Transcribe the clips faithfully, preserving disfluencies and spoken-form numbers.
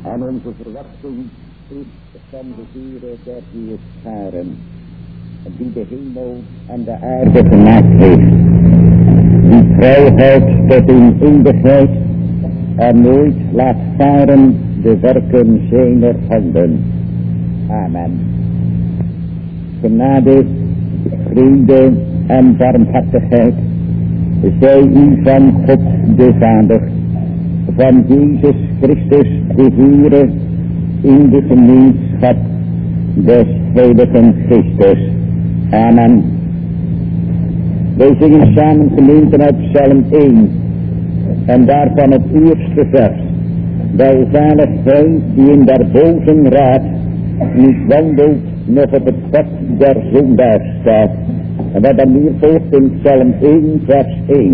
En onze verwachting is van de Heere der Heerscharen, die de hemel en de aarde gemaakt heeft, die vrijheid tot in eeuwigheid en nooit laat varen de werken zijner handen. Amen. Genade, vrede en barmhartigheid zij u van God de Vader, van Jezus Christus de Heere, in de gemeenschap des Heiligen Geestes. Amen. Wij zingen samen gemeente uit Psalm één en daarvan het eerste vers. Welzalig hij die in der bozen raad niet wandelt, nog op het pad der zondaars staat. En wat dan hier volgt in Psalm één vers één.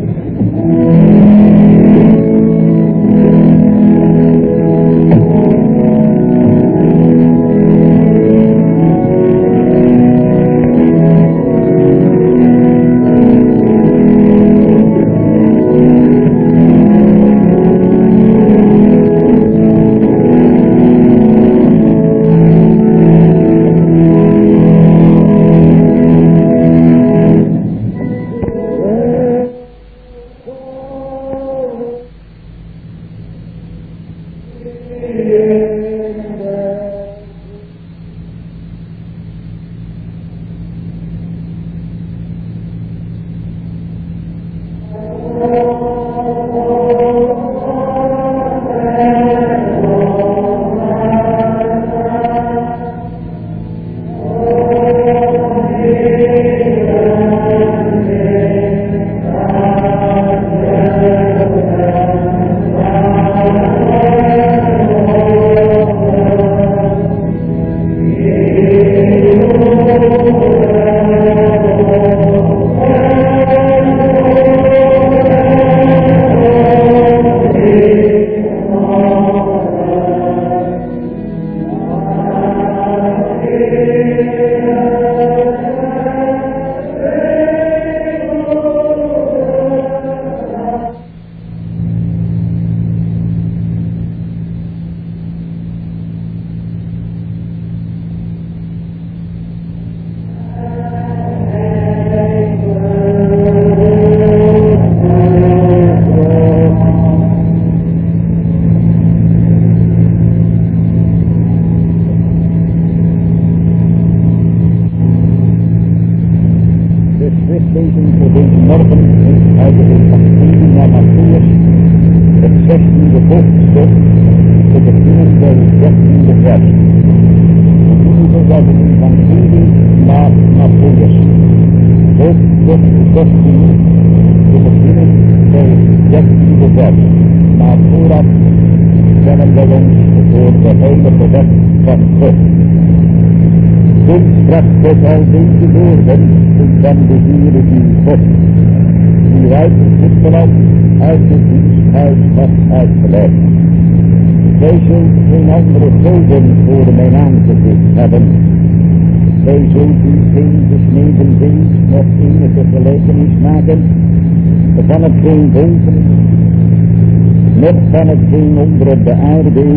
Nog van hetgeen onder op de aarde is,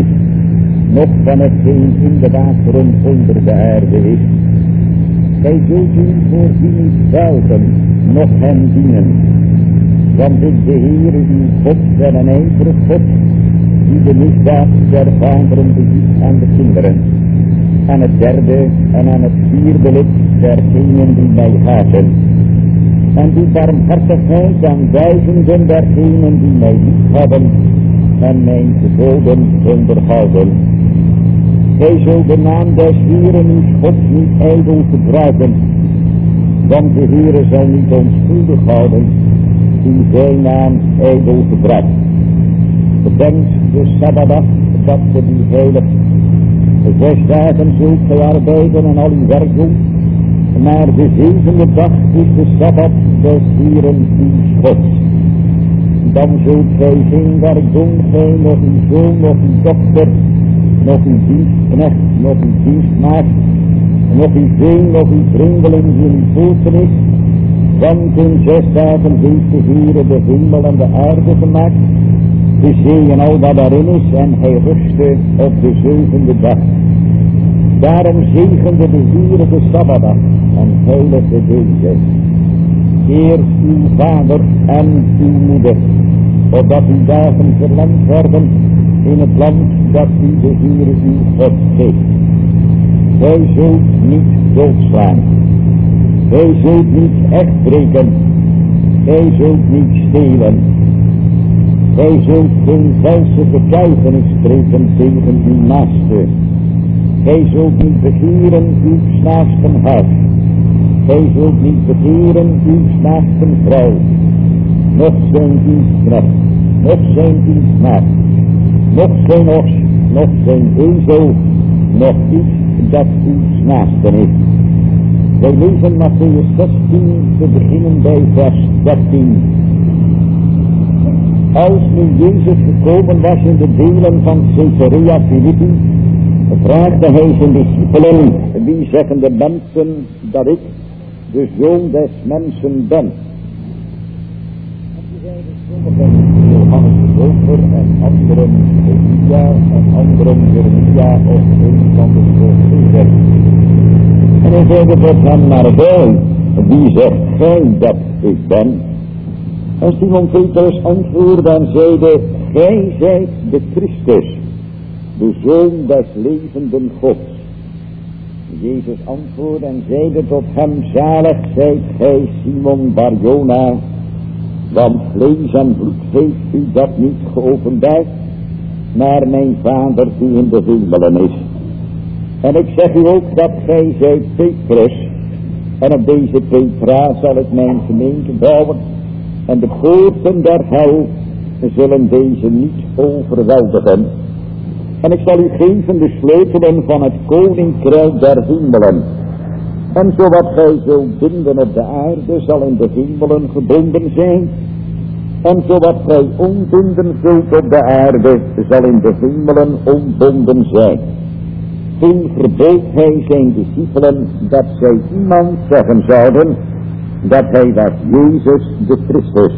nog van hetgeen in de wateren onder de aarde is. Gij zult u voor u niet buigen, nog hem dienen. Want ik de Heere uw God ben een ijverig God, die de misdaad der vaderen beziet aan de kinderen. En het derde en aan het vierde lid dergenen die mij haten. En die barmhartigheid aan duizenden dergenen die mij lief hebben en mijn geboden onderhouden. Gij zult de naam des Heeren uw God niet ijdel gebruiken, want de Heere zal niet onschuldig houden die zijn naam ijdel gebruikt. Bedenkt de Sabbatdag dat ge die heiligt. Zes dagen zult gij arbeiden en al uw werk doen, maar de zevende dag is de Sabbat des Heeren uw Gods. Dan zult gij geen werk doen, gij nog uw zoon, nog uw dochter, nog uw dienstknecht, nog uw dienstmaagd, nog uw veen, nog uw vreemdeling die in uw poorten is, want in zes dagen heeft de Heere de hemel en de aarde gemaakt, de zee en al wat daarin is, en hij rustte op de zevende dag. Daarom zegende de Heere de Sabbatdag en heiligde deze. Eer uw vader en uw moeder, opdat uw dagen verlengd worden in het land dat u de Heere uw God geeft. Gij zult niet doodslaan. Gij zult niet echtbreken. Gij zult niet stelen. Gij zult geen valse getuigenis spreken tegen uw naaste. Gij zult niet begeren uw naasten huis. Gij zult niet begeren uw naasten vrouw. Nog zijn dienstknecht, nog zijn dienstmaagd, nog zijn os, nog zijn ezel, nog iets dat uw naasten is. Wij lezen Mattheüs zestien te beginnen bij vers dertien. Als nu Jezus gekomen was in de delen van Caesarea Philippi, vraagde hij zijn discipelen: wie zeggen de mensen dat ik de zoon des mensen ben? En die zeiden sommigen Johannes de Doper en anderen Elia en anderen Jeremia of een van de profeten. En hij zeide tot hem: maar wij, wie zegt gij dat ik ben? En Simon Petrus antwoordde en zeide: gij zijt de Christus, de Zoon des levenden Gods. Jezus antwoordde en zeide tot hem: zalig zijt gij, Simon Barjona, want vlees en bloed heeft u dat niet geopenbaard, maar mijn Vader die in de hemelen is. En ik zeg u ook dat gij zijt Petrus, en op deze Petra zal ik mijn gemeente bouwen, en de poorten der hel zullen deze niet overweldigen. En ik zal u geven de sleutelen van het koninkrijk der hemelen. En zowat gij zult binden op de aarde, zal in de hemelen gebonden zijn. En zowat gij ontbinden zult op de aarde, zal in de hemelen ontbonden zijn. Toen verbood hij zijn discipelen dat zij iemand zeggen zouden dat hij was Jezus de Christus.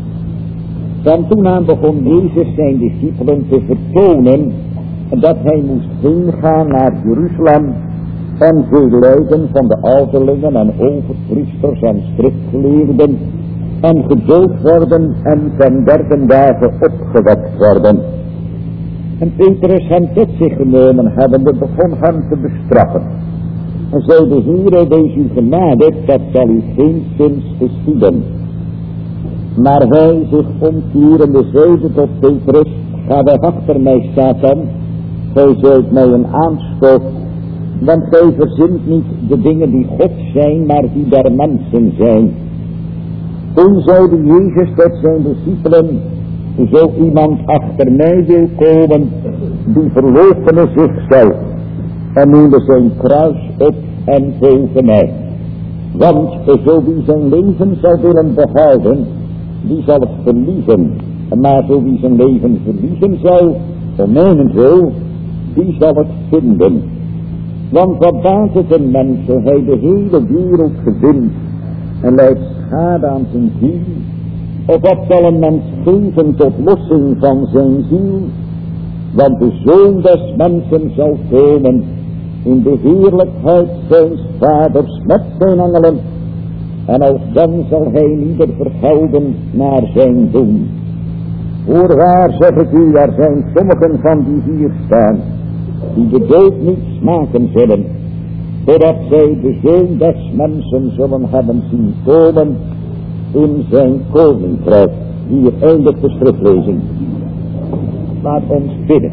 Dan toen aan begon Jezus zijn discipelen te vertonen dat hij moest heen gaan naar Jeruzalem en veel lijden van de ouderlingen en overpriesters en schriftgeleerden en gedood worden en ten derde dagen opgewekt worden. En Petrus hem tot zich genomen hebbende begon hem te bestraffen. En zeide: Heere, wees u genade, dat zal u geen zins geschieden. Maar hij zich omkeerende zeide tot Petrus: ga weg achter mij, Satan, gij zult mij een aanstoot, want gij verzint niet de dingen die God zijn, maar die der mensen zijn. Toen zeide Jezus tot zijn discipelen: zo iemand achter mij wil komen, die verloochene zichzelf en nemen zijn kruis op en volgen mij. Want zo wie zijn leven zal willen behouden, die zal het verliezen. Maar zo wie zijn leven verliezen zal, om mijnentwil, die zal het vinden. Want wat baat het een mens, zo hij de hele wereld gewint en leidt schade aan zijn ziel? Of wat zal een mens geven tot lossing van zijn ziel? Want de Zoon des mensen zal komen in de heerlijkheid zijns vaders met zijn engelen. En als dan zal hij ieder vergelden naar zijn doen. Voorwaar zeg ik u, er zijn sommigen van die hier staan, die de dood niet smaken zullen, totdat zij de Zoon des mensen zullen hebben zien komen in zijn koninkrijk. Hier eindigt de schriftlezing. Laat ons bidden.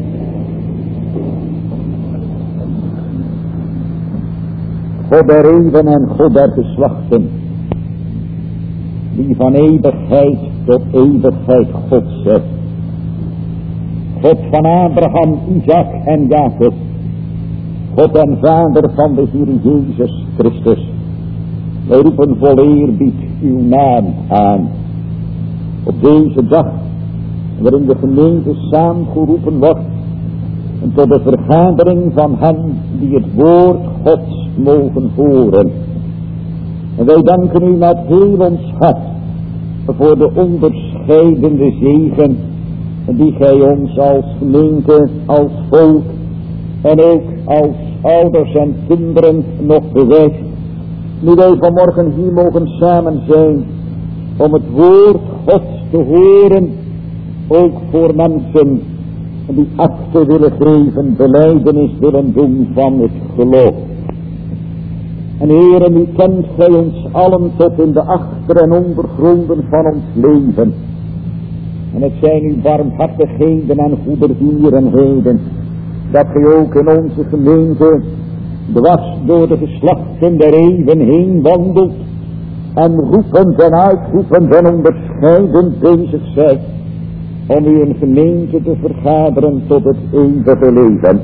God der eeuwen en God der geslachten, die van eeuwigheid tot eeuwigheid God zegt. God van Abraham, Isaac en Jacob. God en Vader van de Heer Jezus Christus. Wij roepen vol eerbied uw naam aan. Op deze dag, waarin de gemeente saamgeroepen wordt en tot de vergadering van hen die het woord Gods mogen horen. En wij danken u met heel ons hart voor de onderscheidende zegen die gij ons als gemeente, als volk en ook als ouders en kinderen nog bewijst. Nu wij vanmorgen hier mogen samen zijn om het woord Gods te horen, ook voor mensen die akte willen geven, belijdenis willen doen van het geloof. En Heere, nu kent gij ons allen tot in de achter- en ondergronden van ons leven. En het zijn uw barmhartigheden en goedertierenheden, dat gij ook in onze gemeente dwars door de geslachten der eeuwen heen wandelt en roepend en uitroepend en onderscheidend bezig zijt om u een gemeente te vergaderen tot het eeuwige leven.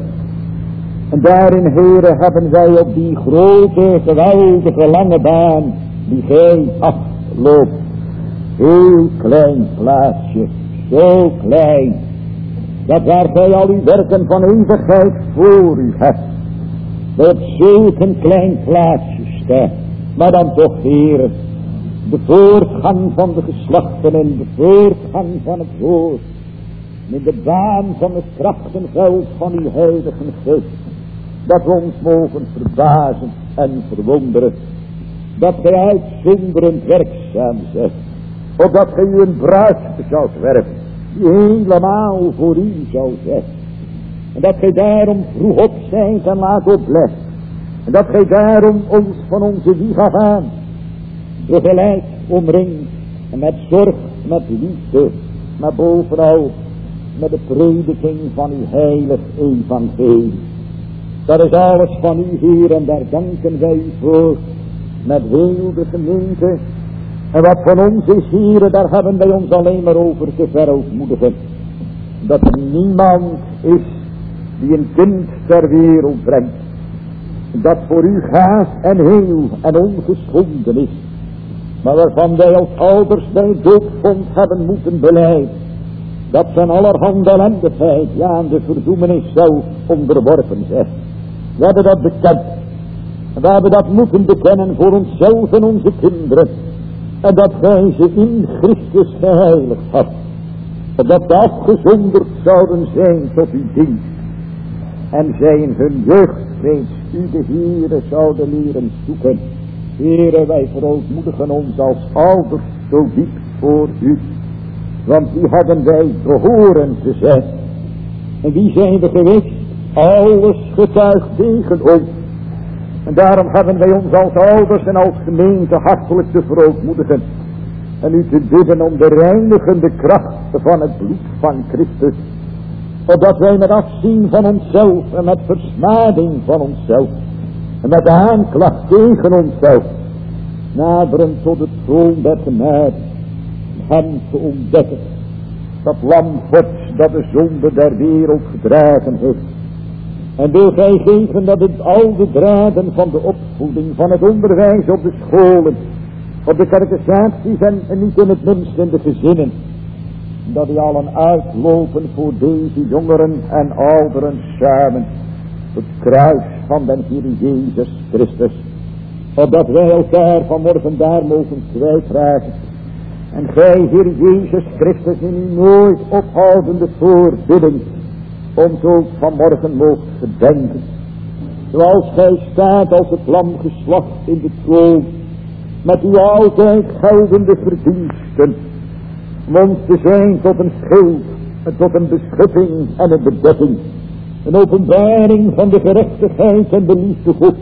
En daarin, Heere, hebben wij op die grote, geweldige, lange baan die gij afloopt, heel klein plaatsje, zo klein, dat waar gij al uw werken van eeuwigheid voor u hebt, dat op zulk een klein plaatsje staat, maar dan toch, Heere, de voortgang van de geslachten en de voortgang van het woord, in de baan van het krachtenveld van uw heilige geest, dat we ons mogen verbazen en verwonderen, dat gij uitzonderend werkzaam zijt, opdat gij u een bruid zou werven, die helemaal voor u zou zijn. En dat gij daarom vroeg op zijt en laat opleggen. En dat gij daarom ons van onze wieg af aan tegelijk omringt. En met zorg, met liefde, maar bovenal met de prediking van uw heilig evangelie. Dat is alles van u, Heer, en daar danken wij u voor. Met heel de gemeente. En wat van ons is, Heer, daar hebben wij ons alleen maar over te verootmoedigen. Dat er niemand is die een kind ter wereld brengt, dat voor u gaaf en heel en ongeschonden is, maar waarvan wij als ouders bij doopvond hebben moeten beleiden, dat zijn allerhande ellendigheid, ja, aan de verdoemenis zelf onderworpen zijn. We hebben dat bekend. We hebben dat moeten bekennen voor onszelf en onze kinderen. En dat wij ze in Christus geheiligd had. Dat ze afgezonderd zouden zijn tot uw dienst. En zij in hun jeugd reeds u de Heere zouden leren zoeken. Heere, wij verootmoedigen ons als ouders zo diep voor u. Want die hadden wij behoren te zijn. En wie zijn we geweest? Alles getuigt tegen ons. En daarom hebben wij ons als ouders en als gemeente hartelijk te verootmoedigen. En u te bidden om de reinigende kracht van het bloed van Christus. Opdat wij met afzien van onszelf en met versmading van onszelf. En met de aanklacht tegen onszelf. Naderen tot het troon der genade. Hem te ontdekken. Dat lam Gods dat de zonde der wereld gedragen heeft. En wil gij geven dat het al de draden van de opvoeding, van het onderwijs op de scholen, op de catechisaties en, en niet in het minst in de gezinnen, dat die allen uitlopen voor deze jongeren en ouderen samen, het kruis van den Heer Jezus Christus, opdat wij elkaar vanmorgen daar mogen kwijtraken. En gij, Heer Jezus Christus, in uw nooit ophoudende voorbidding, ons ook vanmorgen moogt gedenken. Zoals gij staat als het lam geslacht in de troon, met uw altijd geldende verdiensten, om ons te zijn tot een schild, tot een beschutting en een bedekking, een openbaring van de gerechtigheid en de liefde God.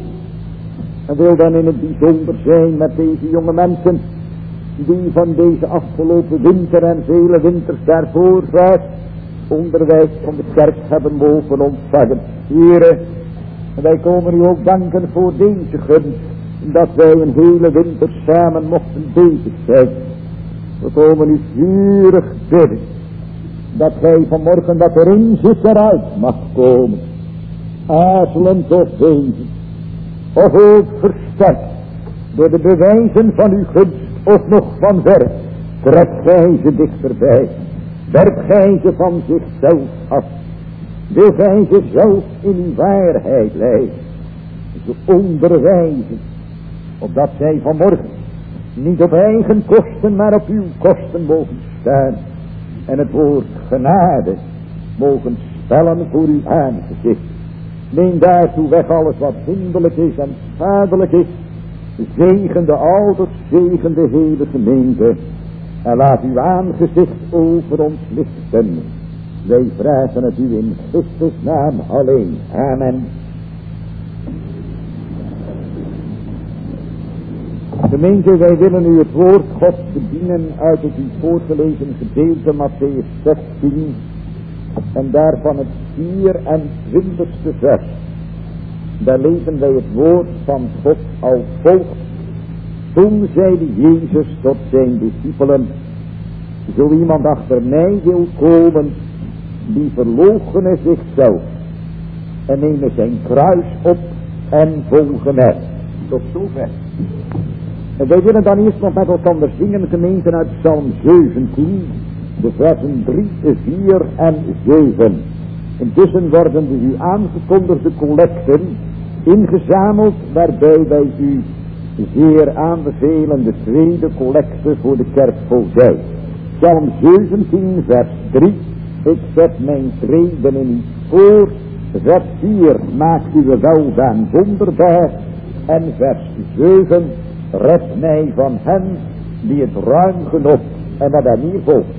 En wil dan in het bijzonder zijn met deze jonge mensen, die van deze afgelopen winter en vele winters daarvoor vaak onderwijs van de kerk hebben mogen ontvangen. Here, wij komen u ook danken voor deze gunst, dat wij een hele winter samen mochten bezig zijn. We komen u vurig bidden, dat gij vanmorgen dat erin zit eruit mag komen. Aarzelend of beven, of ook versterkt door de bewijzen van uw gunst, of nog van ver, trekt gij ze dichterbij. Werpt gij ze van zichzelf af. Wil gij ze zelf in uw waarheid leiden. Ze onderwijzen. Opdat zij vanmorgen niet op eigen kosten, maar op uw kosten mogen staan. en het woord genade mogen spellen voor uw aangezicht. Neem daartoe weg alles wat hinderlijk is en schadelijk is. Zegen de ouders, zegen de hele gemeente. En laat uw aangezicht over ons lichten. Wij vragen het u in Christus naam alleen. Amen. Gemeente, wij willen u het woord Gods bedienen uit het u voorgelezen gedeelte Mattheüs zestien. En daarvan het vierentwintigste vers. Daar lezen wij het woord van God als volgt. Toen zeide Jezus tot zijn discipelen: zo iemand achter mij wil komen, die verloochene zichzelf en nemen zijn kruis op en volgen mij. Tot zover. En wij willen dan eerst nog met elkaar zingen, gemeenten, uit Psalm zeventien, de versen drie, vier en zeven. Intussen worden de u aangekondigde collecten ingezameld, waarbij wij u zeer aanbevelen de tweede collecte voor de kerkvoogdij. Psalm zeventien, vers drie. Ik zet mijn treden in u voor. Vers vier. Maakt uw weldaad wonderbaar. En vers zeven. Red mij van hen die het ruim genot. En wat dan hier volgt.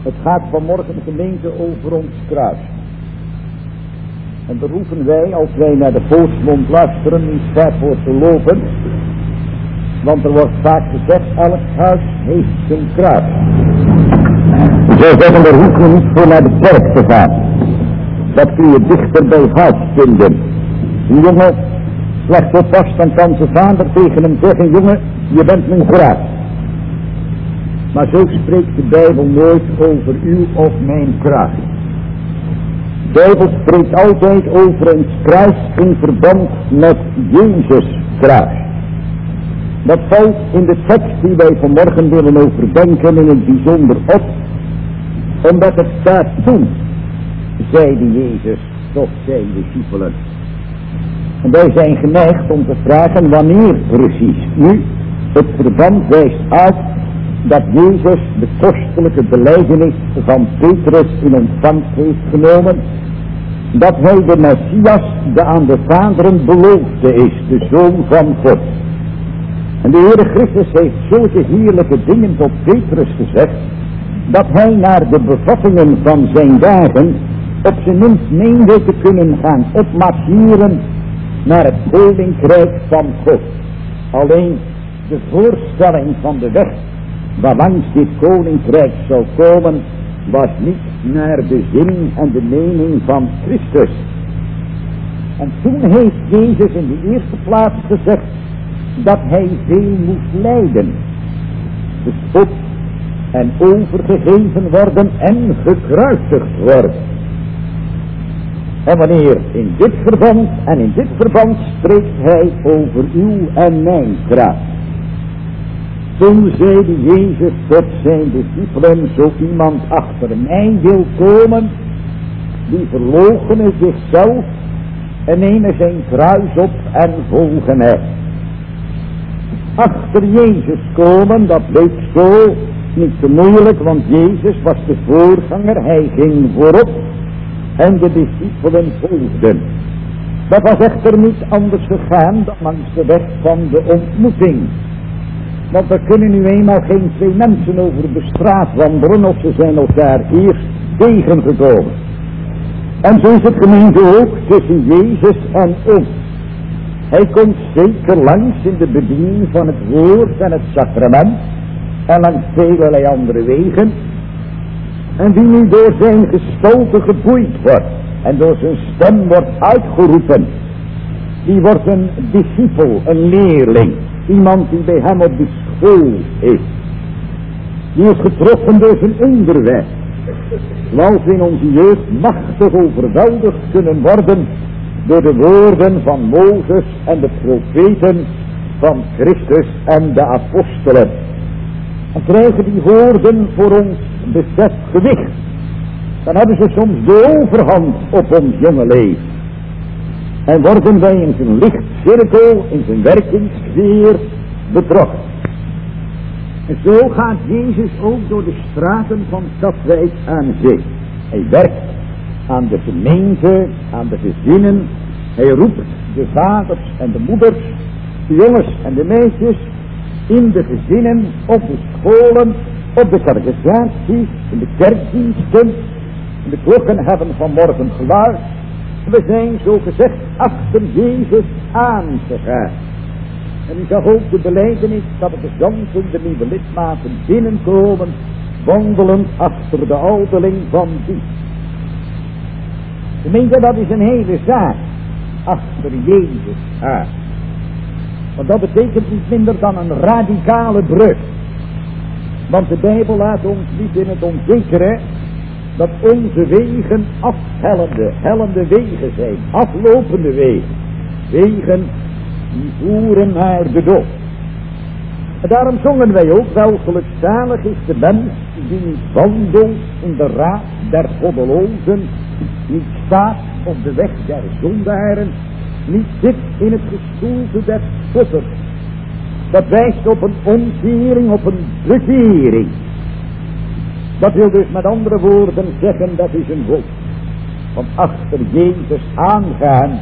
Het gaat vanmorgen, gemeente, over ons kruis. En daar hoeven wij, als wij naar de volksmond luisteren, niet ver voor te lopen. Want er wordt vaak gezegd, elk huis heeft zijn kruis. Ik zou zeggen, daar hoeven we niet voor naar de kerk te gaan. Dat kun je dichter bij huis vinden. Die jongen slecht oppast, dan kan zijn vader tegen hem zeggen, jongen, je bent mijn kruis. Maar zo spreekt de Bijbel nooit over u of mijn kruis. De Bijbel spreekt altijd over een kruis in verband met Jezus' kruis. Dat valt in de tekst die wij vanmorgen willen overdenken in het bijzonder op, omdat het staat toen, zeide Jezus tot zijn discipelen. En wij zijn geneigd om te vragen wanneer precies. Nu, het verband wijst uit dat Jezus de kostelijke belijdenis van Petrus in ontvangst heeft genomen, dat hij de Messias, de aan de vaderen beloofde is, de Zoon van God. En de Heere Christus heeft zulke heerlijke dingen tot Petrus gezegd, dat hij naar de bevattingen van zijn dagen op zijn minst meende te kunnen gaan opmarcheren naar het koninkrijk van God. Alleen de voorstelling van de weg waarlangs dit koninkrijk zou komen, was niet naar de zin en de mening van Christus. En toen heeft Jezus in de eerste plaats gezegd dat hij veel moest lijden, bespot en overgegeven worden en gekruisigd worden. En wanneer in dit verband, en in dit verband spreekt hij over uw en mijn kruis. Toen zeide Jezus tot zijn discipelen, zo iemand achter mij wil komen, die verloochene zichzelf en nemen zijn kruis op en volgen hem. Achter Jezus komen, dat leek zo niet te moeilijk, want Jezus was de voorganger, hij ging voorop en de discipelen volgden. Dat was echter niet anders gegaan dan langs de weg van de ontmoeting. Want er kunnen nu eenmaal geen twee mensen over de straat wandelen of ze zijn elkaar eerst tegengekomen. En zo is het gemeente ook tussen Jezus en ons. Hij komt zeker langs in de bediening van het woord en het sacrament en langs vele andere wegen. En wie nu door zijn gestalte geboeid wordt en door zijn stem wordt uitgeroepen, die wordt een discipel, een leerling. Iemand die bij hem op de school is. Die is getroffen door zijn onderwijs. Zoals we in onze jeugd machtig overweldigd kunnen worden door de woorden van Mozes en de profeten van Christus en de apostelen. En krijgen die woorden voor ons besef gewicht. Dan hebben ze soms de overhand op ons jonge leven. En worden wij in zijn lichtcirkel, in zijn werkingssfeer betrokken. En zo gaat Jezus ook door de straten van Katwijk aan zee. Hij werkt aan de gemeente, aan de gezinnen. Hij roept de vaders en de moeders, de jongens en de meisjes, in de gezinnen, op de scholen, op de catechisaties, in de kerkdiensten. En de klokken hebben vanmorgen geluid. We zijn zo gezegd achter Jezus aangegaan. En u zag ook de belijdenis dat de gezanten, de nieuwe lidmaten binnenkomen, wandelend achter de ouderling van die. Gemeente, dat is een hele zaak, achter Jezus aan. Want dat betekent niet minder dan een radicale breuk. Want de Bijbel laat ons niet in het onzekere dat onze wegen afhellende, hellende wegen zijn, aflopende wegen. Wegen die voeren naar de dood. En daarom zongen wij ook wel, gelukzalig is de mens die niet wandelt in de raad der goddelozen, niet staat op de weg der zondaren, niet zit in het gestoelte der spotters. Dat wijst op een omkering, op een bekering. Dat wil dus met andere woorden zeggen, dat is een wolk. Want achter Jezus aangaan,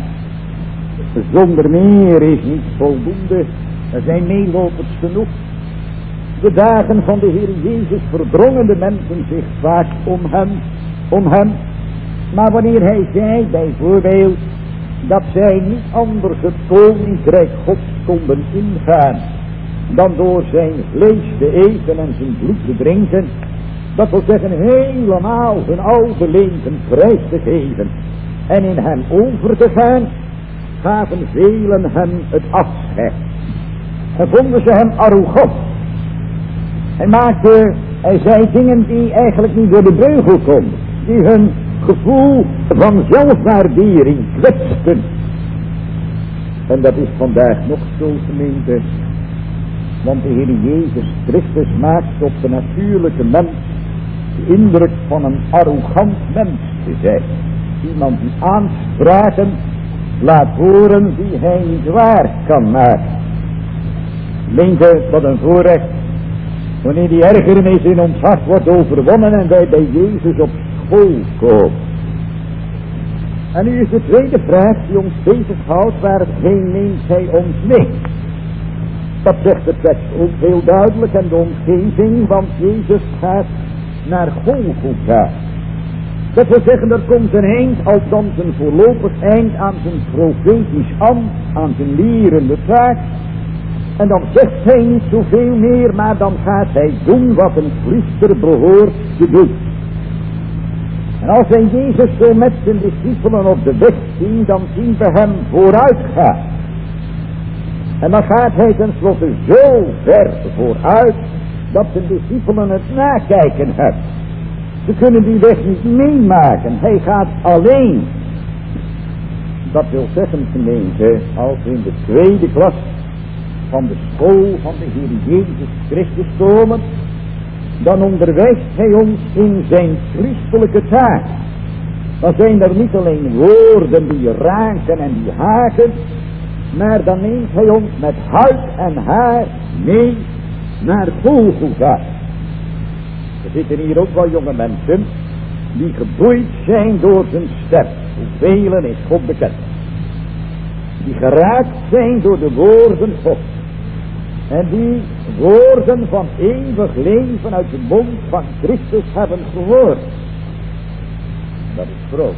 zonder meer is niet voldoende. Er zijn meelopers genoeg. laatste dagen van de Heer Jezus verdrongen de mensen zich vaak om hem, om hem. Maar wanneer hij zei bijvoorbeeld dat zij niet anders het koninkrijk Gods konden ingaan dan door zijn vlees te eten en zijn bloed te drinken, dat wil zeggen helemaal hun oude leven prijs te geven en in hem over te gaan, gaven velen hem het afscheid. En vonden ze hem arrogant. Hij maakte, hij zei dingen die eigenlijk niet door de beugel konden, die hun gevoel van zelfwaardering kwetsten. En dat is vandaag nog zo, gemeente, want de Heer Jezus Christus maakt op de natuurlijke mens de indruk van een arrogant mens te zijn. Iemand die aanspraken laat horen die hij niet waar kan maken. Gemeente, wat een voorrecht wanneer die ergernis in ons hart wordt overwonnen en wij bij Jezus op school komen. En nu is de tweede vraag die ons bezighoudt: waarheen neemt hij ons mee? Dat zegt de tekst ook heel duidelijk en de omgeving, want Jezus gaat naar Golgotha. Dat wil zeggen, er komt een eind, althans een voorlopig eind aan zijn profetisch ambt, aan zijn lerende taak. En dan zegt hij niet zoveel meer, maar dan gaat hij doen wat een priester behoort te doen. En als wij Jezus zo met zijn discipelen op de weg zien, dan zien we hem vooruit gaan. En dan gaat hij tenslotte zo ver vooruit, dat zijn discipelen het nakijken hebben. Ze kunnen die weg niet meemaken, hij gaat alleen. Dat wil zeggen, gemeente, als we in de tweede klas van de school van de Heer Jezus Christus komen, dan onderwijst hij ons in zijn christelijke taak. Dan zijn er niet alleen woorden die raken en die haken, maar dan neemt hij ons met huid en haar mee naar Golgotha. Er zitten hier ook wel jonge mensen die geboeid zijn door zijn stem. Hoeveel is God bekend. Die geraakt zijn door de woorden God. En die woorden van eeuwig leven uit de mond van Christus hebben gehoord. Dat is groot.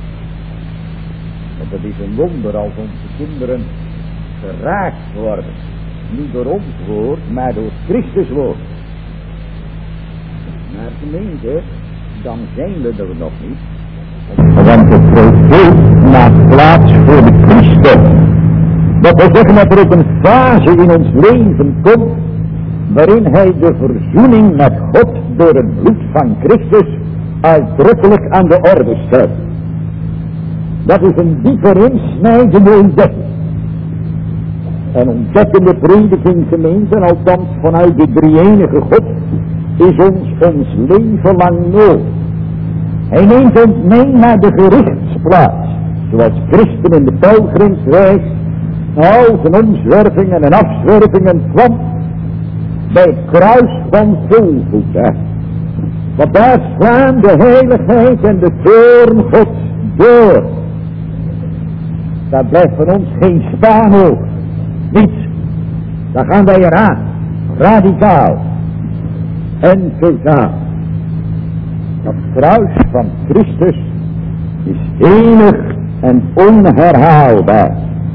Want het is een wonder als onze kinderen geraakt worden. Niet door ons woord, maar door Christus woord. Maar gemeente, dan zijn we er nog niet. Want de profeet maakt plaats voor de priester. Dat wil zeggen dat er ook een fase in ons leven komt, waarin hij de verzoening met God door het bloed van Christus uitdrukkelijk aan de orde stelt. Dat is een dieper insnijdende ontdekking. Een ontdekkende prediking, gemeente, althans vanuit de drie-enige God, is ons ons leven lang nodig. Hij neemt ons mee naar de gerichtsplaats, zoals Christen in de pelgrimsreis al zijn omzwervingen en afzwervingen kwam bij het kruis van Golgotha. Want daar slaan de heiligheid en de toorn Gods door. Daar blijft van ons geen spaan over. Niets. Daar gaan wij eraan. Radicaal. En totaal. Dat kruis van Christus is enig en onherhaalbaar.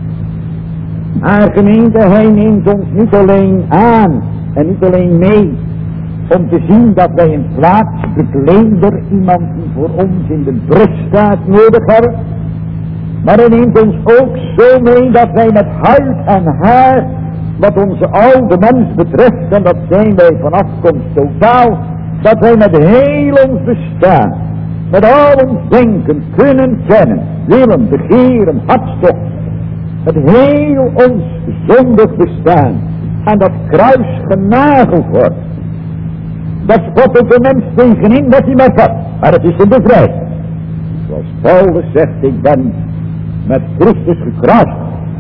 Maar gemeente, hij neemt ons niet alleen aan en niet alleen mee om te zien dat wij een plaatsbekleder, iemand die voor ons in de brug staat, nodig hebben. Maar hij neemt ons ook zo mee dat wij met huid en haar, wat onze oude mens betreft, en dat zijn wij van afkomst totaal, dat wij met heel ons bestaan, met al ons denken, kunnen, kennen, willen, begeren, hartstocht, het heel ons zondig bestaan aan dat kruis genageld wordt. Dat spot ook de mens tegenin dat hij maar vat, maar het is een bevrijding. Zoals Paulus zegt, ik ben met Christus gekruisigd.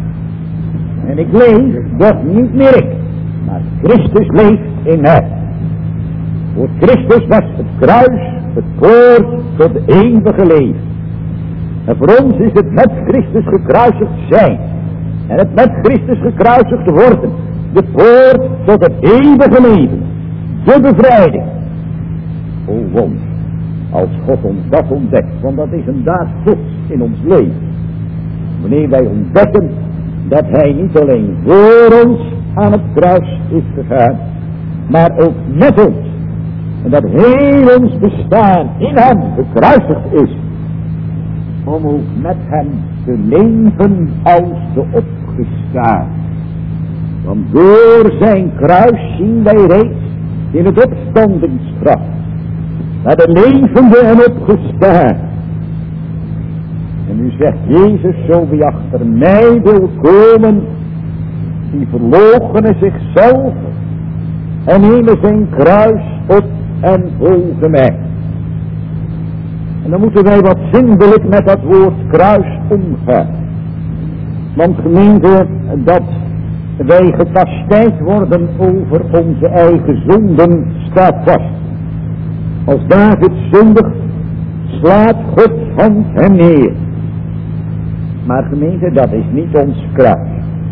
En ik leef, doch niet meer ik, maar Christus leeft in mij. Voor Christus was het kruis het poort tot de eeuwige leven. En voor ons is het met Christus gekruisigd zijn. En het met Christus gekruisigd worden. De poort tot het eeuwige leven. de bevrijding. O wonder, als God ons dat ontdekt, want dat is een daad Gods in ons leven. Wanneer wij ontdekken dat hij niet alleen voor ons aan het kruis is gegaan, maar ook met ons. En dat heel ons bestaan in hem gekruisigd is. Om ook met hem te leven als de opgestaan. Want door zijn kruis zien wij reeds in het opstandingsgraf naar de levende en opgestaan. En nu zegt Jezus, zo wie achter mij wil komen, die verloochene zichzelf en nemen zijn kruis op en volgen mij. En dan moeten wij wat zindelijk met dat woord kruis omgaan. Want gemeente, dat wij gekastijd worden over onze eigen zonden staat vast. Als David zondigt, slaat Gods hand hem neer. Maar gemeente, dat is niet ons kruis.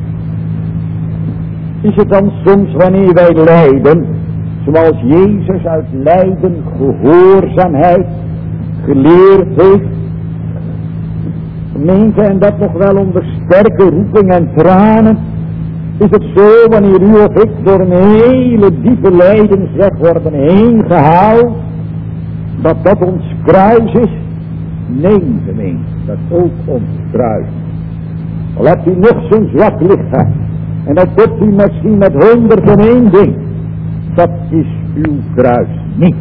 Is het dan soms wanneer wij lijden, zoals Jezus uit lijden gehoorzaamheid geleerd heeft? Gemeente, en dat nog wel onder sterke roeping en tranen. Is het zo wanneer u of ik door een hele diepe lijdensweg worden heen gehaald, dat dat ons kruis is? Nee, gemeente, dat is ook ons kruis. Al hebt u nog zo'n zwak lichaam, en dat doet u misschien met honderd en één ding, dat is uw kruis niet.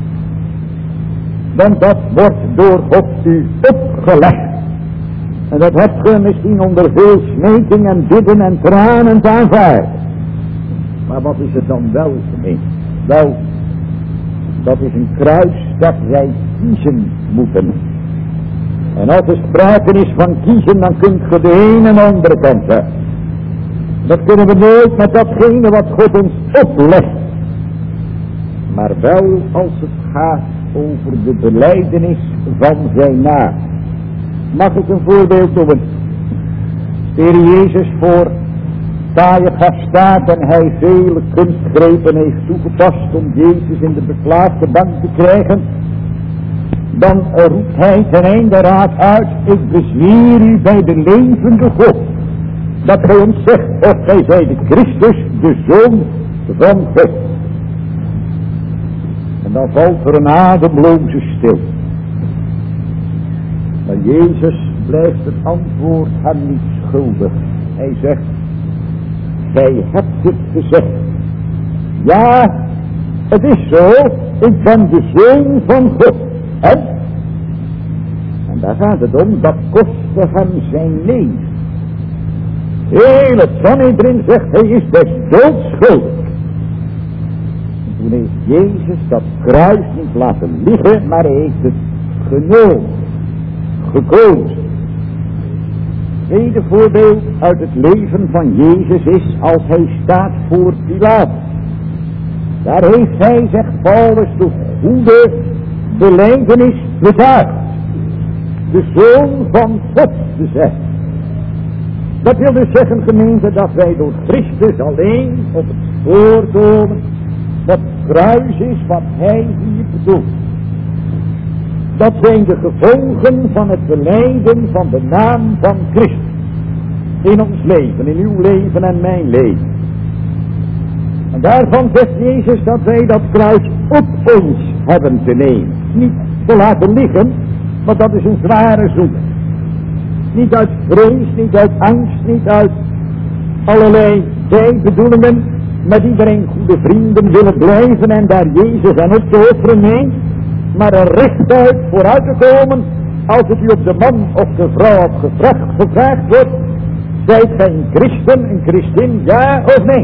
Want dat wordt door God u opgelegd. En dat hebt ge misschien onder veel smeking en bidden en tranen te aanvaarden. Maar wat is het dan wel, gemeente? Wel, dat is een kruis dat wij kiezen moeten. En als er sprake is van kiezen, dan kunt ge de ene en de andere kant uit. Dat kunnen we nooit met datgene wat God ons oplegt. Maar wel als het gaat over de belijdenis van zijn naam. Mag ik een voorbeeld noemen? De Heer Jezus voor Caiaphas staat en hij vele kunstgrepen heeft toegepast om Jezus in de beklaagde bank te krijgen. Dan roept hij ten einde raad uit, ik bezweer u bij de levende God, dat gij ons zegt of gij zijt de Christus, de Zoon van God. En dan valt er een ademloze stilte. Maar Jezus blijft het antwoord hem niet schuldig. Hij zegt, gij hebt het gezegd. Ja, het is zo, ik ben de Zoon van God. En? En daar gaat het om, dat kostte hem zijn leven. Heel het Sanhedrin zegt, hij is des doods schuldig. En toen heeft Jezus dat kruis niet laten liggen, maar hij heeft het genomen. Gekozen. Tweede voorbeeld uit het leven van Jezus is als hij staat voor Pilatus. Daar heeft hij, zegt Paulus, de goede belijdenis betuigd. De Zoon van God te zijn. Dat wil dus zeggen, gemeente, dat wij door Christus alleen op het spoor komen. Dat kruis is wat hij hier bedoelt. Dat zijn de gevolgen van het belijden van de naam van Christus. In ons leven, in uw leven en mijn leven. En daarvan zegt Jezus dat wij dat kruis op ons hebben te nemen. Niet te laten liggen, want dat is een zware zoek. Niet uit vrees, niet uit angst, niet uit allerlei bijbedoelingen. Met iedereen goede vrienden willen blijven en daar Jezus aan op te offeren, nee. Maar er rechtuit vooruit te komen, als het u op de man of de vrouw op gevraagd, gevraagd wordt, zijt gij een christen, een christin, ja of nee?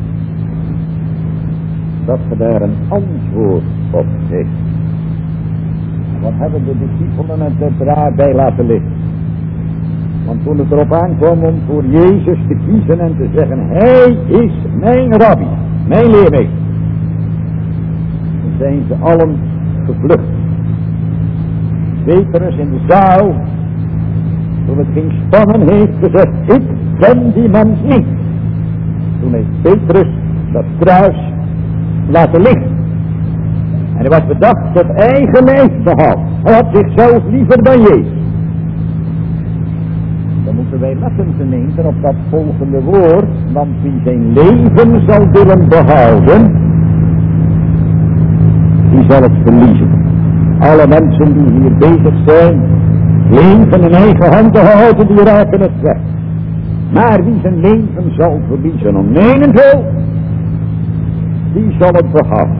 Dat ge daar een antwoord op heeft. Wat hebben de discipelen het er draad bij laten liggen? Want toen het erop aankwam om voor Jezus te kiezen en te zeggen, hij is mijn rabbi, mijn leermeester, dan zijn ze allen gevlucht. Petrus in de zaal, toen het ging spannen, heeft gezegd, ik ken die mens niet. Toen heeft Petrus dat kruis laten liggen. En hij was bedacht tot eigen lijfbehoud. Hij had zichzelf liever dan Jezus. Dan moeten wij letten gemeente op dat volgende woord. Want wie zijn leven zal willen behouden, die zal het verliezen. Alle mensen die hier bezig zijn, leven in eigen handen houden, die raken het weg. Maar wie zijn leven zal verliezen om mijnentwil, die zal het behouden.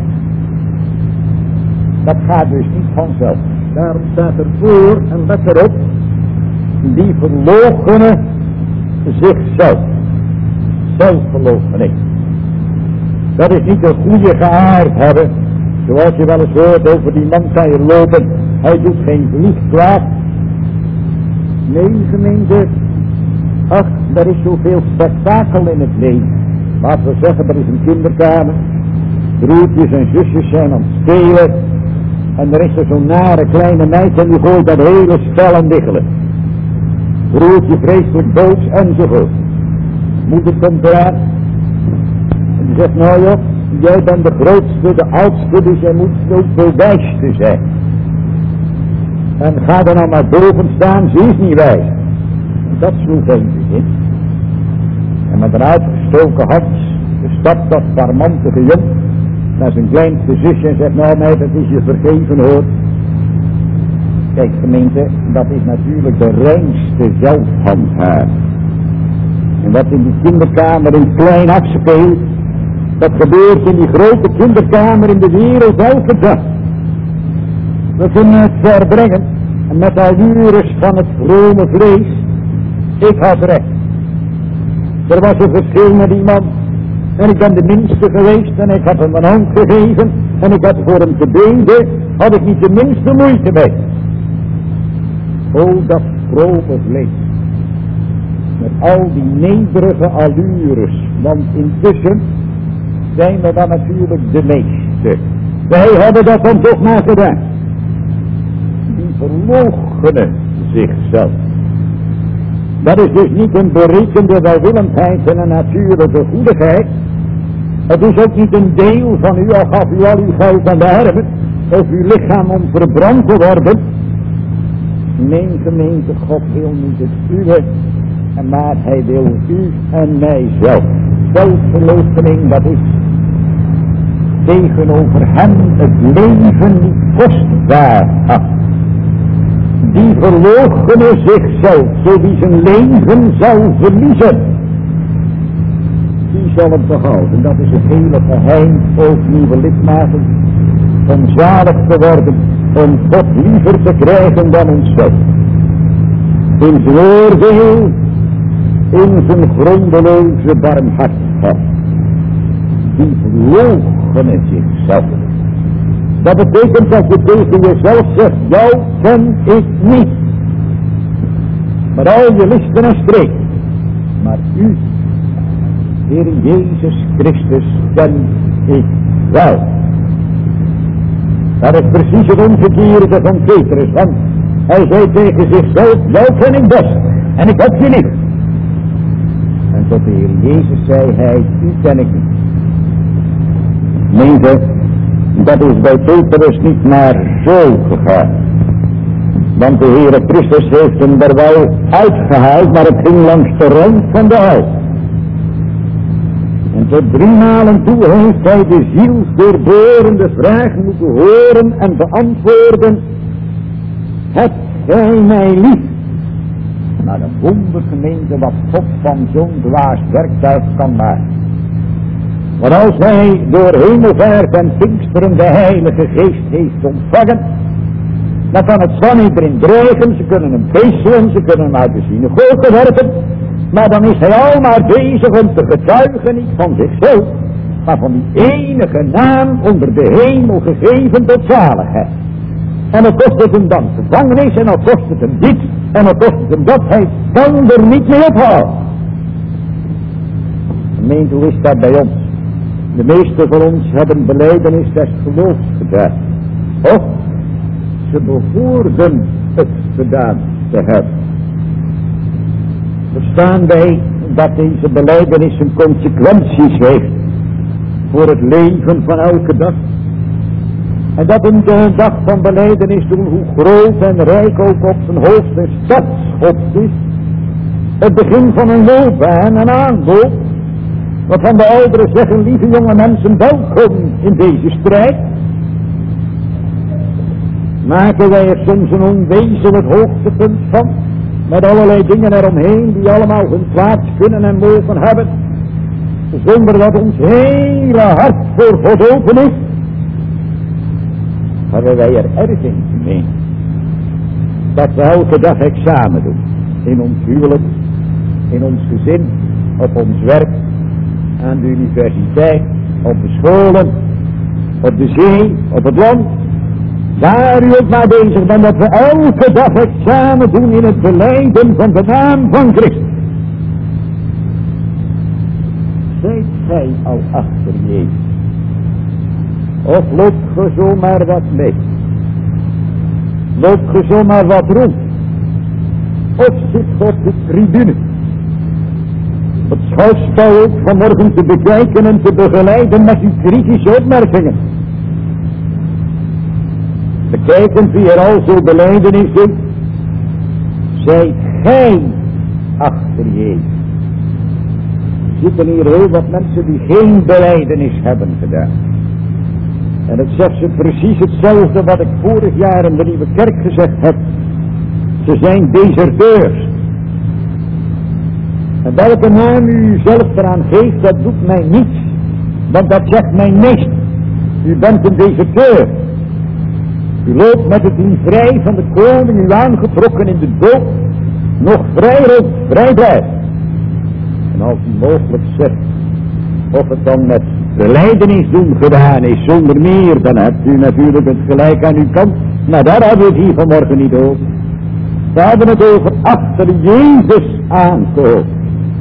Dat gaat dus niet vanzelf. Daarom staat er voor, en let erop, die verloochenen zichzelf. Zelfverloochening. Dat is niet een goede geaard hebben. Zoals je wel eens hoort over die man kan je lopen. Hij doet geen vlieg kwaad. Nee, gemeente. Ach, er is zoveel spektakel in het leven. Laten we zeggen, er is een kinderkamer. Broertjes en zusjes zijn aan het spelen. En er is er zo'n nare kleine meid en die gooit dat hele spel aan diggelen. Broertje vreselijk boos enzovoort. Moeder komt eraan. En die zegt, nou joh, jij bent de grootste, de oudste, dus jij moet ook de wijste zijn. En ga er nou maar boven staan, ze is niet wijs. Dat sloeg eentje in. En met een uitgestoken hand stapt dat parmantige jong naar zijn kleinste zusje en zegt, nou meid, dat is je vergeven hoor. Kijk gemeente, dat is natuurlijk de reinste zelfhandhaving. En wat in die kinderkamer in klein afspeelt, dat gebeurt in die grote kinderkamer in de wereld elke dag. We kunnen het verbrengen en met allures van het vrome vlees, ik had recht. Er was een verschil met die man en ik ben de minste geweest en ik had hem een hand gegeven en ik had voor hem te beden, had ik niet de minste moeite mee. O, dat vrome vlees. Met al die nederige allures. Want intussen zijn we dan natuurlijk de meeste. Wij hebben dat dan toch maar gedaan. Die verloochenen zichzelf. Dat is dus niet een berekende welwillendheid en een natuurlijke goedigheid. Het is ook niet een deel van u, al gaf u al uw geld aan de armen, of uw lichaam om verbrand te worden. Nee, gemeente, God wil niet het uwe, maar hij wil u en mijzelf. Zelfverloochening, dat is tegenover hem het leven niet kostbaar af. Die verloochenen zichzelf, zo wie zijn leven zal verliezen, die zal het behouden. Dat is het hele geheim, ook nieuwe lidmaten, om zalig te worden, om God liever te krijgen dan onszelf. In zijn oordeel, in zijn grondeloze barmhartigheid. Die verloochenen zichzelf. Dat betekent dat je tegen jezelf zegt, jou ken ik niet. Maar al je listen en streken. Maar u, Heer Jezus Christus, ken ik wel. Dat is precies het omgekeerde van Petrus, want hij zei tegen zichzelf, jou ken ik best, en ik heb je lief. En tot de Heer Jezus zei hij, u ken ik niet. Meente, dat is bij Petrus niet maar zo gegaan. Want de Heere Christus heeft hem er wel uitgehaald, maar het ging langs de rand van de huis. En tot drie malen toe heeft hij de zielsdoorborende vraag moeten horen en beantwoorden. Hebt gij mij lief? Nou, een wondergemeente wat God van zo'n dwaas werktuig kan maken. Want als hij door hemelvaart en Pinksteren de Heilige Geest heeft ontvangen, dan kan het Sanhedrin dreigen, ze kunnen hem geestelen, ze kunnen hem uit de synagoge werpen, maar dan is hij al maar bezig om te getuigen, niet van zichzelf, maar van die enige naam onder de hemel gegeven tot zaligheid. En dan kost het hem dan gevangenis, en dan kost het hem dit, en dan kost het hem dat, hij kan er niet meer ophouden. Gemeente, hoe is dat bij ons? De meesten van ons hebben belijdenis des geloofs gedaan. Of ze behoorden het gedaan te hebben. Verstaan wij dat deze belijdenis een consequenties heeft voor het leven van elke dag. En dat in de dag van belijdenis doen, hoe groot en rijk ook op zijn hoofd en startschot is, het begin van een loopbaan en aanloop, waarvan de ouderen zeggen, lieve jonge mensen, welkom in deze strijd. Maken wij er soms een onwezenlijk hoogtepunt van, met allerlei dingen eromheen, die allemaal hun plaats kunnen en mogen hebben, zonder dat ons hele hart voor God open is, hebben wij er erg in gemeen dat we elke dag examen doen, in ons huwelijk, in ons gezin, op ons werk, aan de universiteit, op de scholen, op de zee, op het land, waar u ook maar bezig bent, dat we elke dag examen doen in het belijden van de naam van Christus. Zijt gij al achter Jezus? Of loopt ge zomaar wat mee? Loopt ge zomaar wat rond? Of zit ge op de tribune? Het schouwspel ook vanmorgen te bekijken en te begeleiden met uw kritische opmerkingen. Bekijkend wie er al zo belijdenis doet, zijt gij achter Jezus. Er zitten hier heel wat mensen die geen belijdenis hebben gedaan. En het zegt ze precies hetzelfde wat ik vorig jaar in de Nieuwe Kerk gezegd heb. Ze zijn deserteurs. En welke naam u zelf eraan geeft, dat doet mij niets. Want dat zegt mij niks. U bent een deserteur. U loopt met het livrei van de koning, u aangetrokken in de dood, nog vrij rond, vrij blijft. En als u mogelijk zegt, of het dan met belijdenis doen gedaan is, zonder meer, dan hebt u natuurlijk het gelijk aan uw kant. Maar daar hebben we het hier vanmorgen niet over. We hebben het over achter Jezus aankomen.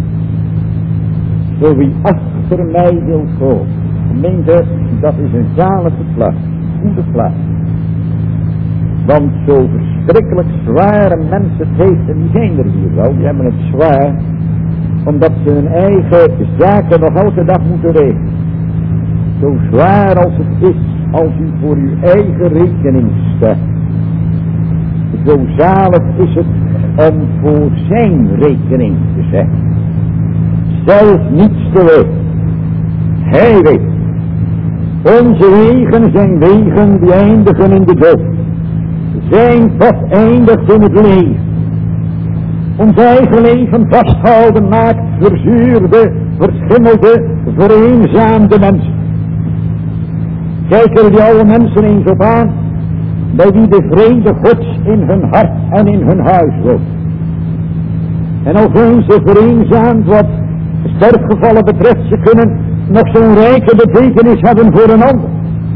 Zo wie achter mij wil komen. Gemeente, dat is een zalige plaats, goede plaats. Want zo verschrikkelijk zware mensen het heeft, en die zijn er hier wel, die hebben het zwaar, omdat ze hun eigen zaken nog elke dag moeten regelen. Zo zwaar als het is, als u voor uw eigen rekening staat. Zo zalig is het om voor zijn rekening te zijn. Zelf niets te weten. Hij weet. Onze wegen zijn wegen die eindigen in de dood. Zijn pad eindigt in het leven. Ons eigen leven vasthouden maakt verzuurde, verschimmelde, vereenzaamde mensen. Kijk er die oude mensen eens op aan, bij wie de vrede Gods in hun hart en in hun huis woont. En al zijn ze vereenzaamd wat sterfgevallen betreft, ze kunnen nog zo'n rijke betekenis hebben voor een ander.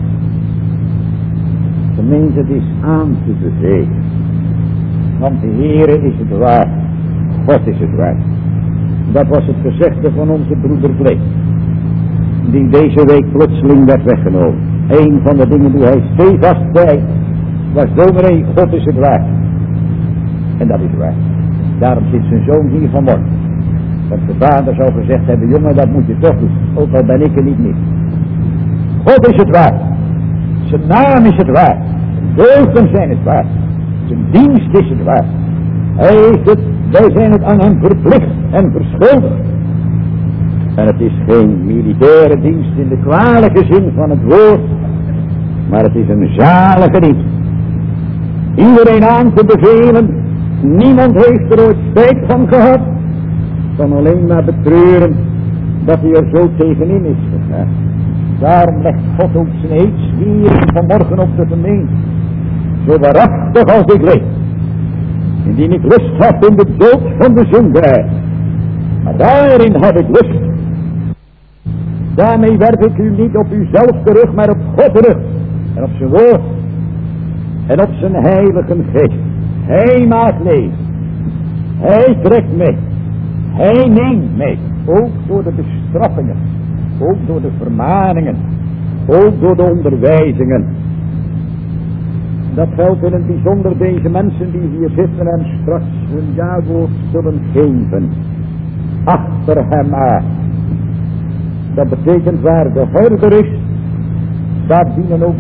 Gemeente, het is aan te bevelen. Want de Heere is het waard. God is het waard. Dat was het gezegde van onze broeder Bleek, die deze week plotseling werd weggenomen. Een van de dingen die hij stevast zei, was dominee, God is het waard. En dat is waar. Daarom zit zijn zoon hier vanmorgen. Want de vader zou gezegd hebben, jongen, dat moet je toch doen. Ook al ben ik er niet meer. God is het waard. Zijn naam is het waard. Zijn deugden zijn het waard. Zijn dienst is het waard. Hij heeft het, wij zijn het aan hem verplicht en verschuldigd. En het is geen militaire dienst in de kwalijke zin van het woord, maar het is een zalige dienst. Iedereen aan te bevelen, niemand heeft er ooit spijt van gehad, kan alleen maar betreuren dat hij er zo tegenin is gegaan. Daarom legt God ook zijn eedswier vanmorgen op de gemeente, zo waarachtig als ik leef. Indien ik lust heb in de dood van de zonde, maar daarin heb ik lust. Daarmee werp ik u niet op uzelf terug, maar op God terug. En op zijn woord. En op zijn heilige geest. Hij maakt leven. Hij trekt mee. Hij neemt mee. Ook door de bestraffingen. Ook door de vermaningen. Ook door de onderwijzingen. Dat geldt in het bijzonder deze mensen die hier zitten en straks hun jawoord zullen geven. Achter hem aan. Dat betekent waar de herder is, daar dienen ook de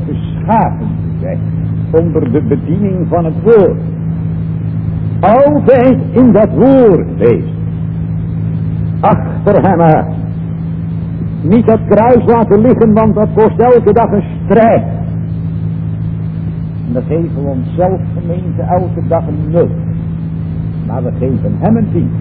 geschapen te zijn. Onder de bediening van het woord. Altijd in dat woord wees. Achter hem aan. Niet dat kruis laten liggen, want dat kost elke dag een strijd. En dat geven we onszelf, gemeente, elke dag een nul. Maar we geven hem een dienst.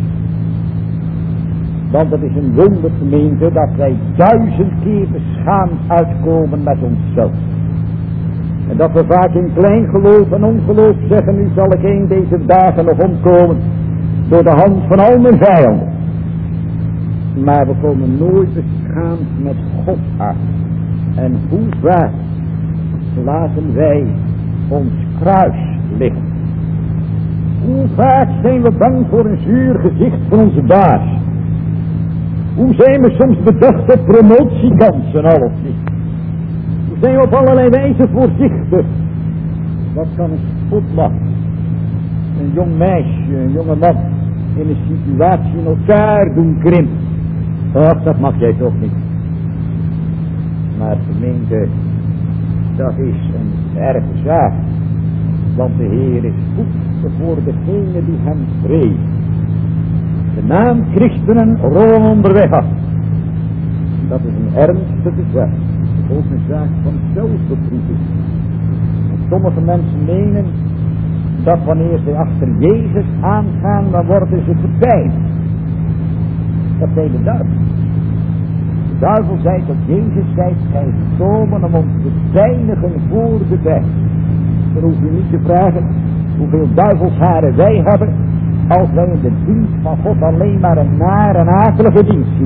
Want het is een wonder, gemeente, dat wij duizend keer beschaamd uitkomen met onszelf. En dat we vaak in klein geloof en ongeloof zeggen, nu zal ik een deze dagen nog omkomen door de hand van al mijn vijanden. Maar we komen nooit beschaamd met God af. En hoe vaak laten wij ons kruis liggen. Hoe vaak zijn we bang voor een zuur gezicht van onze baas. Hoe zijn we soms bedacht op promotiekansen al of niet. Hoe zijn we op allerlei wijze voorzichtig. Wat kan een spotlag, een jong meisje, een jonge man in een situatie in elkaar doen krimpen. Och, dat mag jij toch niet. Maar gemeente, dat is een erge zaak. Want de Heer is goed voor degene die hem vreest. De naam christenen rollen onderweg af. Dat is een ernstige zaak. Ook een zaak van zelfbeproeving. Sommige mensen menen dat wanneer ze achter Jezus aangaan, dan worden ze gepijnd. Dat zei de duivel. De duivel zei tot Jezus, zijt gij gekomen om ons te pijnigen voor de tijd. Dan hoef je niet te vragen hoeveel duivelsharen wij hebben, als wij in de dienst van God alleen maar een nare en akelige dienst zien.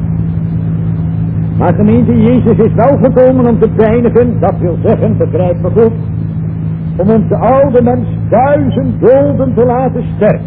Maar gemeente, Jezus is wel gekomen om te pijnigen, dat wil zeggen, begrijp me goed, om onze oude mens duizend doden te laten sterven.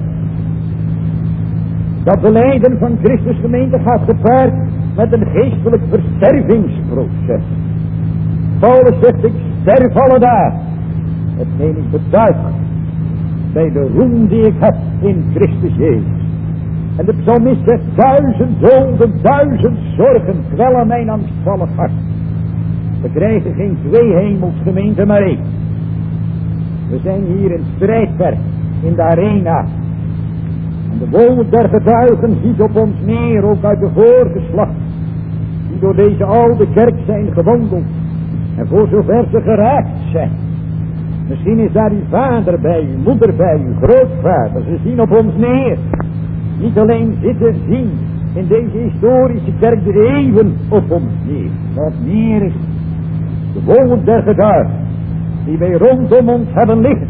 Dat belijden van Christus gemeente gaat gepaard met een geestelijk verstervingsproces. Paulus zegt, ik sterf alle dagen. Hetgeen ik betuig bij de roem die ik heb in Christus Jezus. En de psalmist zegt, duizend doden, duizend zorgen kwellen mijn angstvallig hart. We krijgen geen twee hemels, gemeente, maar één. We zijn hier in strijdperk, in de arena. En de wolk der getuigen ziet op ons neer, ook uit de voorgeslacht, die door deze oude kerk zijn gewandeld. En voor zover ze geraakt zijn. Misschien is daar uw vader bij u, moeder bij u, grootvader. Ze zien op ons neer. Niet alleen zitten, zien in deze historische kerk de eeuwen op ons neer. Wat meer is de wolk der getuigen die wij rondom ons hebben liggen.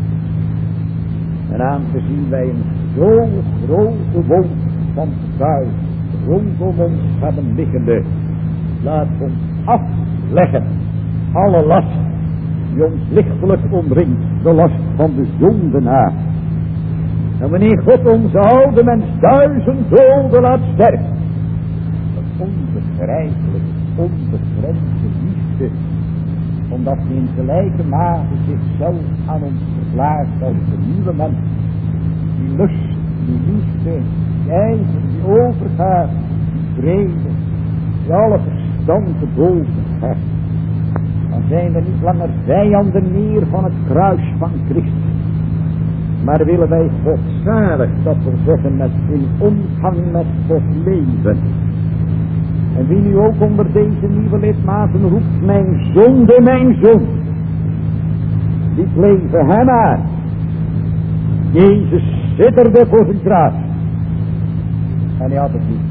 En aangezien wij een zo grote wolk van getuigen rondom ons hebben liggende, laat ons afleggen alle last die ons lichtelijk omringt, de last van de zondenaar. En wanneer God onze oude mens duizend doden laat sterven, dat onbegrijpelijk, onbegrensde liefde, omdat hij in gelijke mate zichzelf aan ons verklaart als de nieuwe mens, die lust, die liefde, die ijver, die overgaat, die vrede, die alle verstand te boven gaat. Dan zijn we niet langer vijanden meer van het kruis van Christus. Maar willen wij godzalig, dat wil zeggen met in omgang met God leven. En wie nu ook onder deze nieuwe lidmaten roept, mijn zonde, mijn zonde. Die leven hem aan. Jezus zitterde voor zijn kruis. En hij had het niet.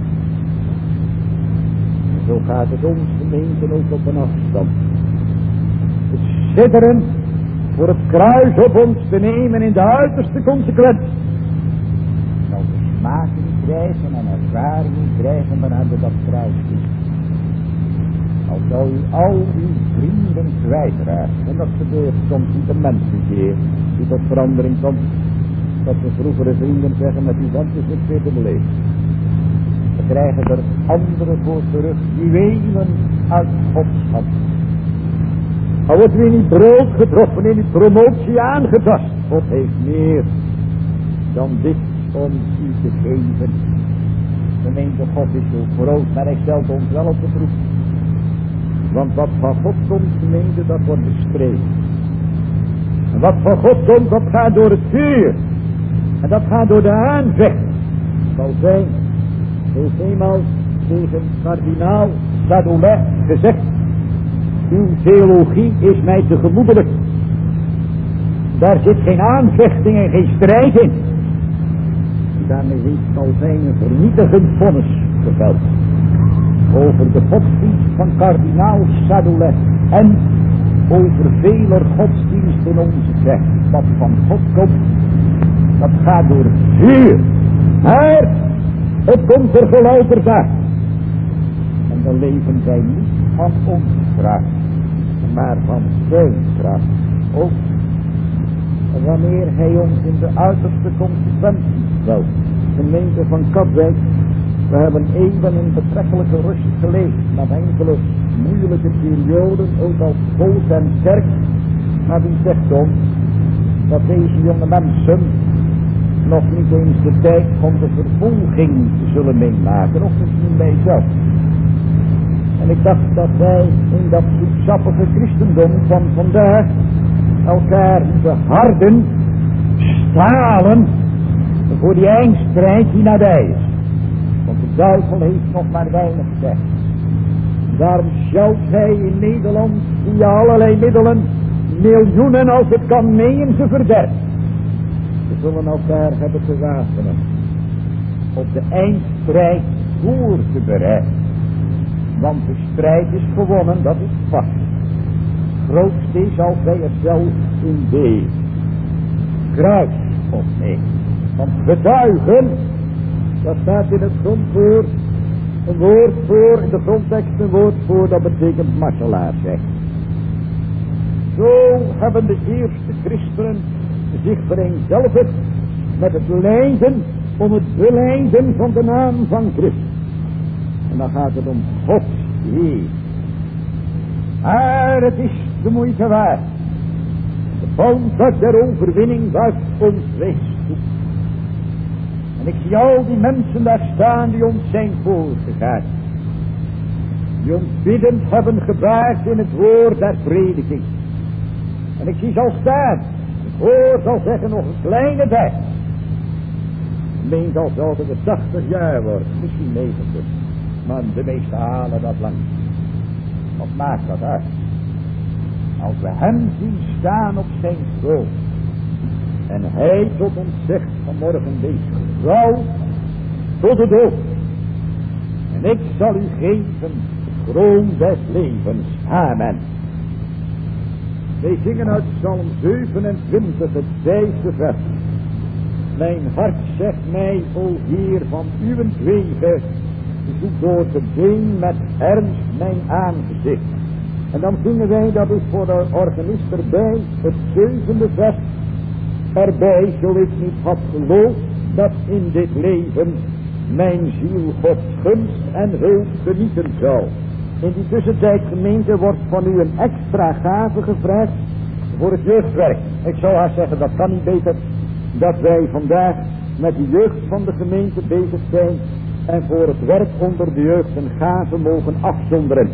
En zo gaat het ons gemeenten ook op een afstand. Het zitteren voor het kruis op ons te nemen in de uiterste consequentie. Als we smaken krijgen en ervaringen krijgen waaraan we dat kruis is. Als zou u al uw vrienden kwijtraken. En dat gebeurt soms niet een mens een keer die tot verandering komt. Dat we vroegere vrienden zeggen, met die band is niks meer te beleven. We krijgen er anderen voor terug, juwelen uit Gods hand. Al wordt u in uw brood getroffen, in uw promotie aangetast. God heeft meer dan dit om u te geven. De gemeente God is zo groot, maar hij stelt ons wel op de proef. Want wat van God komt, gemeente, dat wordt bestreden. En wat van God komt, dat gaat door het vuur. En dat gaat door de aanvecht. Zal zijn, heeft eenmaal tegen kardinaal Sadolet gezegd: uw theologie is mij te gemoedelijk. Daar zit geen aanvechting en geen strijd in. En daarmee heeft Calvijn een vernietigend vonnis geveld over de godsdienst van kardinaal Sadolet en over veler godsdienst in onze tijd. Wat van God komt, dat gaat door het vuur. Maar het komt er gelouterd. En dan leven wij niet van onze kracht, maar van zijn kracht. Ook wanneer hij ons in de uiterste consequenties stelt. Gemeente van Katwijk, we hebben even in betrekkelijke rust geleefd, met enkele moeilijke perioden, ook als volk en kerk. Maar wie zegt ons dat deze jonge mensen nog niet eens de tijd van de vervolging zullen meemaken, of misschien wij zelf. En ik dacht dat wij in dat zoetsappige christendom van vandaag elkaar beharden, stalen voor die eindstrijd die nabij is. Want de duivel heeft nog maar weinig tijd. Daarom sjouwt hij in Nederland via allerlei middelen miljoenen als het kan mee in zijn verderf. We zullen elkaar hebben te wapenen op de eindstrijd voor te bereiden. Want de strijd is gewonnen, dat is vast. Grootst is als wij er zelf in delen. Kruis of nee. Want getuigen, dat staat in het grondwoord, een woord voor, in de grondtekst een woord voor, dat betekent martelaar zijn. Zo hebben de eerste christenen zich vereenzelvigd met het lijden om het belijden van de naam van Christus. En dan gaat het om Gods Heer. Maar het is de moeite waard. De boomtak der overwinning wacht ons wees toe. En ik zie al die mensen daar staan die ons zijn voorgegaan. Die ons biddend hebben gebaard in het woord der prediking. En ik zie ze al staan. Het woord zal zeggen nog een kleine tijd. Meent al zouden we tachtig jaar worden, misschien negentig. Maar de meeste halen dat lang. Wat maakt dat uit? Als we hem zien staan op zijn troon. En hij tot ons zegt vanmorgen: wees getrouw tot de dood. En ik zal u geven de kroon des levens. Amen. Wij zingen uit Psalm zevenentwintig het vijfde vers. Mijn hart zegt mij, o Heer, van uwentwege zoek door te been met ernst mijn aangezicht. En dan zingen wij, dat is voor de organist erbij, het zevende vers. Erbij, zo ik niet had geloofd, dat in dit leven mijn ziel Gods gunst en hulp genieten zou. In die tussentijd, gemeente, wordt van u een extra gave gevraagd voor het jeugdwerk. Ik zou haar zeggen, dat kan niet beter, dat wij vandaag met de jeugd van de gemeente bezig zijn en voor het werk onder de jeugd een gave mogen afzonderen.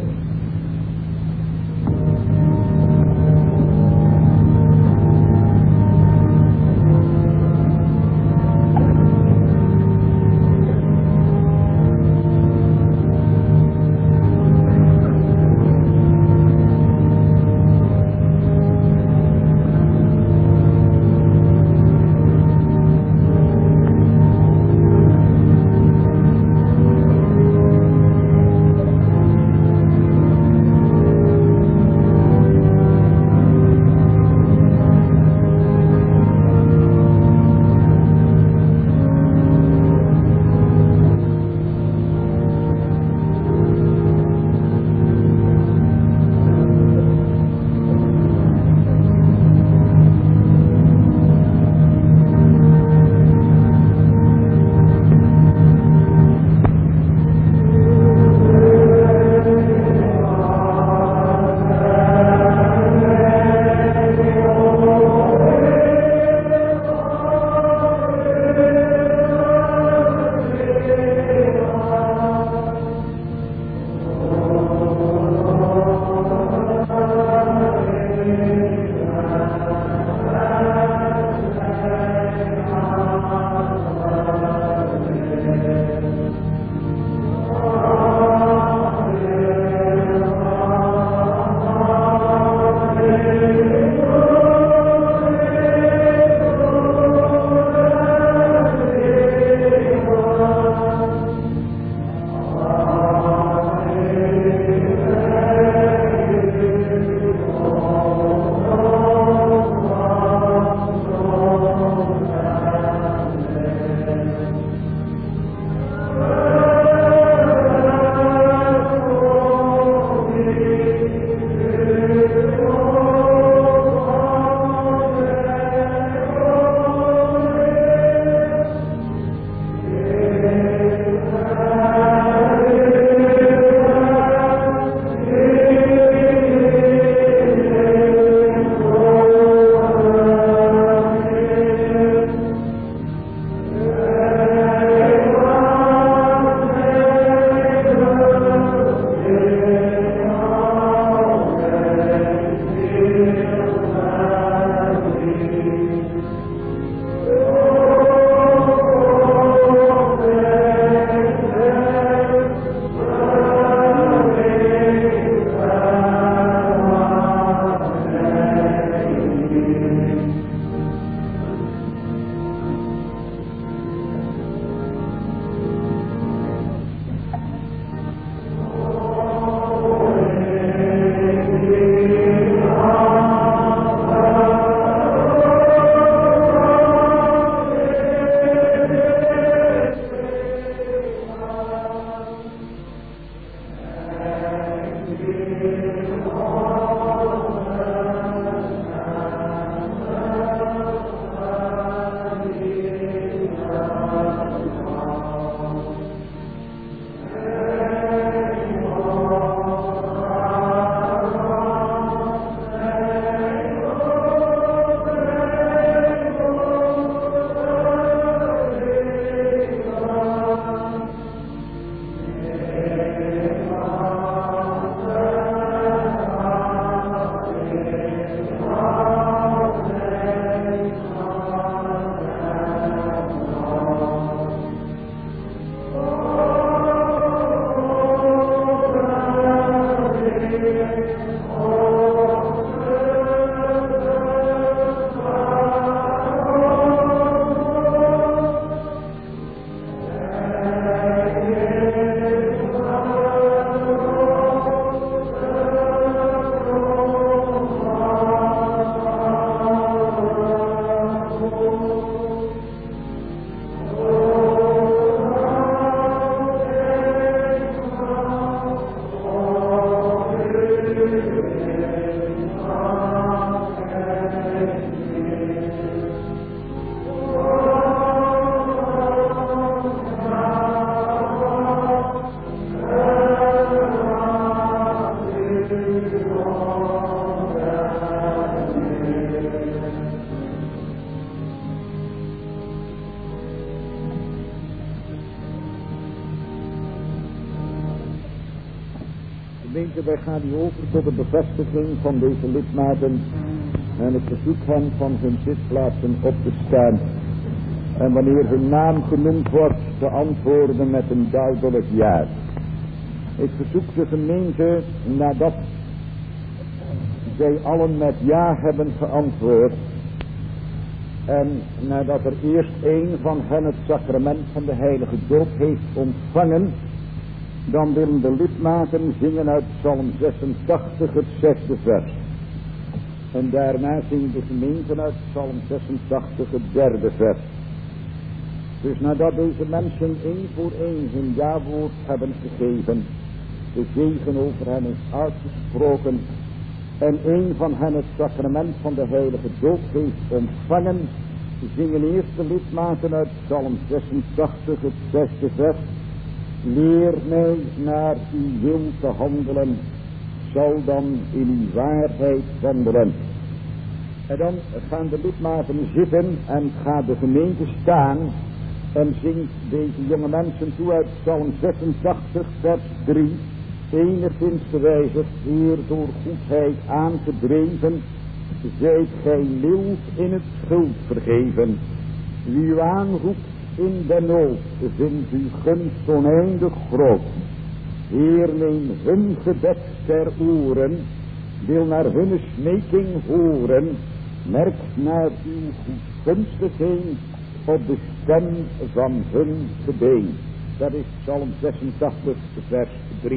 gemeente, wij gaan nu over tot de bevestiging van deze lidmaten en het verzoek hen van hun zitplaatsen op te staan. En wanneer hun naam genoemd wordt, te antwoorden met een duidelijk ja. Ik verzoek de gemeente, nadat zij allen met ja hebben geantwoord, en nadat er eerst een van hen het sacrament van de heilige doop heeft ontvangen, dan willen de lidmaten zingen uit Psalm zesentachtig het zesde vers. En daarna zingt de gemeente uit Psalm zesentachtig het derde vers. Dus nadat deze mensen één voor één hun ja-woord hebben gegeven, de zegen over hen is uitgesproken, en een van hen het sacrament van de heilige doop heeft ontvangen, zingen eerst de lidmaten uit Psalm zesentachtig het zesde vers. Leer mij naar uw wil te handelen, zal dan in uw waarheid wandelen. En dan gaan de lidmaten zitten en gaat de gemeente staan en zingt deze jonge mensen toe uit Psalm zesentachtig vers drie. Enigszins gewijzigd, Heer, door goedheid aangedreven, zijt gij mild in het schuld vergeven. Wie u aanroept in de nood, vindt uw gunst oneindig groot. Heer, neem hun gebed ter oren, wil naar hun smeking horen, merk naar uw goedgunstigheid op de stem van hun gebeen. Dat is Psalm zesentachtig vers drie.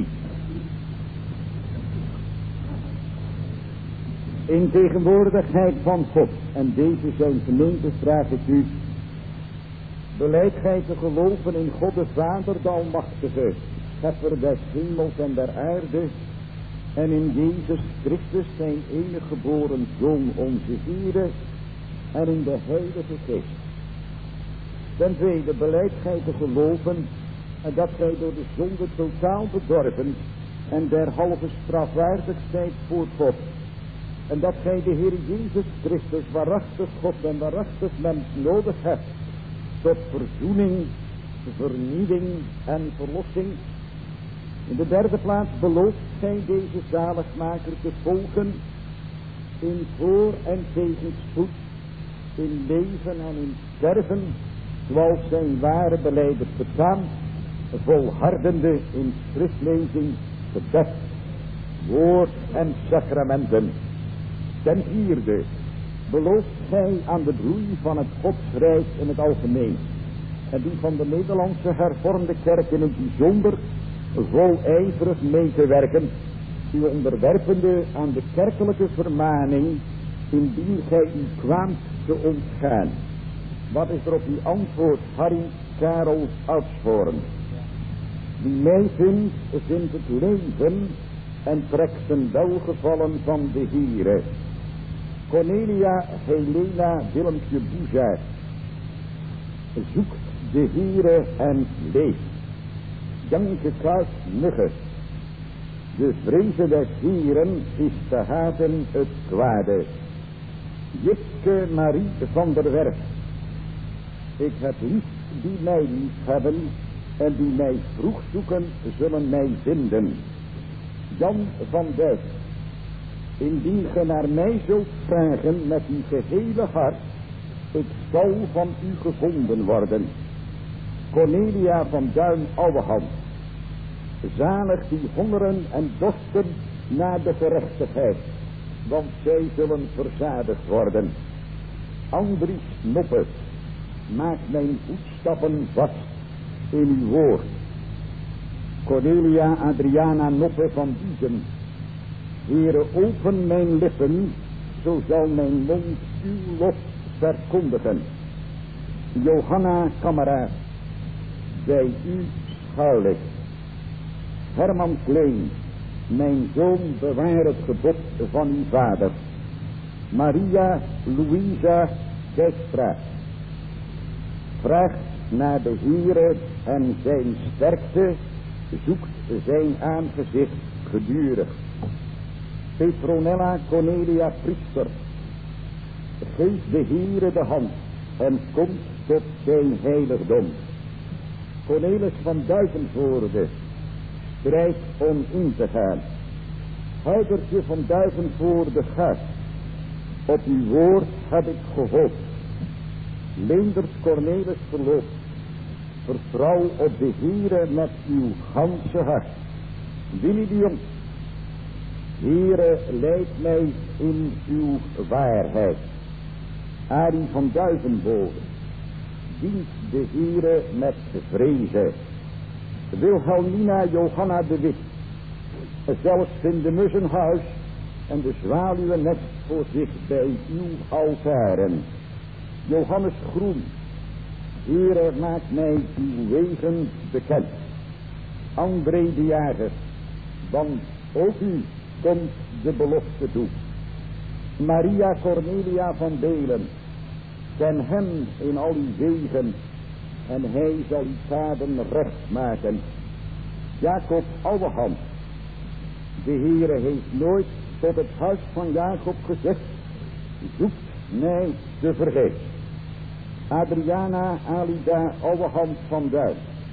In tegenwoordigheid van God en deze zijn gemeente vraag ik u, beleid gij te geloven in God de Vader, de Almachtige, schepper des hemels en der aarde, en in Jezus Christus zijn enige geboren Zoon onze Heere, en in de Heilige Geest. Ten tweede, beleid gij te geloven en dat gij door de zonde totaal bedorven en derhalve strafwaardig zijt voor God. En dat gij de Heer Jezus Christus waarachtig God en waarachtig mens nodig hebt tot verzoening, vernieuwing en verlossing. In de derde plaats belooft gij deze zaligmaker te volgen in voor- en tegenspoed, in leven en in sterven, zoals zijn ware belijders betaan, volhardende in schriftlezing, gebed, woord en sacramenten. Ten vierde, belooft gij aan de bloei van het Godsrijk in het algemeen en die van de Nederlandse hervormde kerk in het bijzonder vol ijverig mee te werken, u onderwerpende aan de kerkelijke vermaning, indien gij u kwaamt te ontgaan. Wat is er op uw antwoord, Harry Karel Oudsvoorn? Wie mij vindt, vindt het leven en trekt zijn welgevallen van de Heere. Cornelia Helena Willemtje Boezaert zoekt de Heere en leeft. Janke Kuit Nugge, de vreze des Heeren is te haten het kwade. Jitske Marie van der Werf, ik heb lief die mij lief hebben en die mij vroeg zoeken zullen mij vinden. Jan van Dijk, indien ge naar mij zult vragen met uw gehele hart, ik zal van u gevonden worden. Cornelia van Duin Ouwehand, zalig die hongeren en dorsten naar de gerechtigheid, want zij zullen verzadigd worden. Andries Noppe, maak mijn voetstappen vast in uw woord. Cornelia Adriana Noppe van Diezen, Heere, open mijn lippen, zo zal mijn mond uw lof verkondigen. Johanna Kameraad, bij u schuil. Herman Klein, mijn zoon, bewaar het gebod van uw vader. Maria Louisa Dijkstra, vraagt naar de Heere en zijn sterkte, zoekt zijn aangezicht gedurig. Petronella Cornelia Priester, geef de Heere de hand en komt tot zijn heiligdom. Cornelis van Duivenvoorde, strijdt om in te gaan. huidertje van duiven voor de gast. Op uw woord heb ik gehoopt. Leendert Cornelis verloop. Vertrouw op de Heere met uw ganse hart. Willy de Jong. Heere, leid mij in uw waarheid. Arie van Duivenbode. Dient de Heere met vrezen. Wilhelmina Johanna de Wit. Zelfs in de muzzenhuis en de zwaluwennest voor zich bij uw altaren. Johannes Groen. Heere, maak mij uw wegen bekend. André de Jager. Want ook u komt de belofte toe. Maria Cornelia van Belen. Ken hem in al uw wegen en hij zal uw paden recht maken. Jacob Ouwehand. De Heere heeft nooit tot het huis van Jacob gezegd, zoekt mij te vergeet. Adriana Alida Ouwehand van Duin.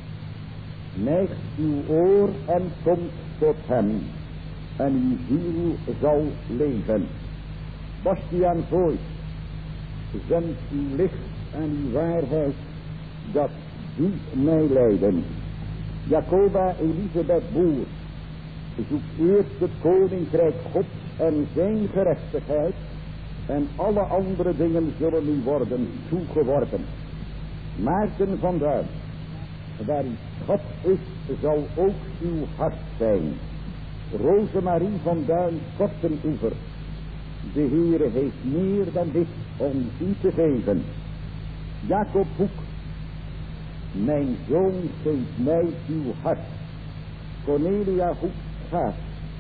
Neigt uw oor en komt tot hem en uw ziel zal leven. Bastiaan Voigt. Zend uw licht en uw waarheid, dat doet mij leiden. Jacoba Elisabeth Boer. Zoekt eerst het koninkrijk Gods en zijn gerechtigheid, en alle andere dingen zullen u worden toegeworpen. Maarten van Duin. Waar uw schat is, zal ook uw hart zijn. Rosemarie van Duin, Kortenoever. De Heere heeft meer dan dit om u te geven. Jacob Hoek. Mijn zoon, geef mij uw hart. Cornelia Hoek gaat.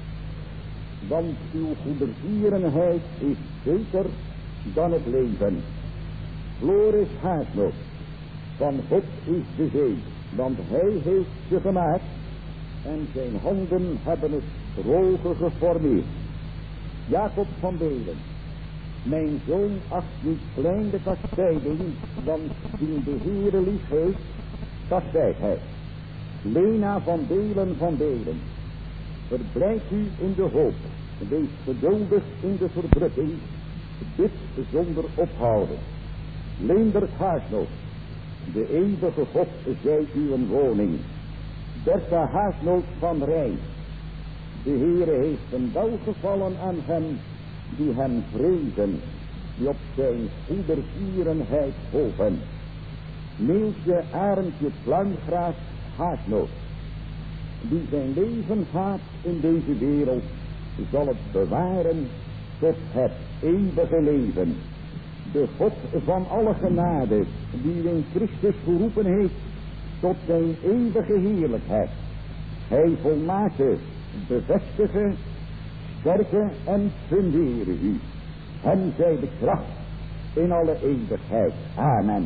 Want uw goedertierenheid is beter dan het leven. Floris Haasnoot. Van God is de zee, want hij heeft ze gemaakt en zijn handen hebben het droge geformeerd. Jacob van Belen. Mijn zoon acht niet klein de kastijding, want die de Heere lief heeft, kastijdt hij. Lena van Belen van Belen. Verblijd u in de hoop, wees geduldig in de verdrukking, bid zonder ophouden. Leendert Haasnoot. De eeuwige God zij uw woning. Bertha Haasnoot van Rijn. De Heere heeft een welgevallen aan hen die hem vrezen, die op zijn goedertierenheid hopen. Neeltje Arendtje Pluimgraaf Haasnoot. Die zijn leven gaat in deze wereld, zal het bewaren tot het eeuwige leven. De God van alle genade, die in Christus geroepen heeft tot zijn eeuwige heerlijkheid. Hij volmaakte, bevestigen, sterken en funderen u. Hem zij de kracht in alle eeuwigheid. Amen.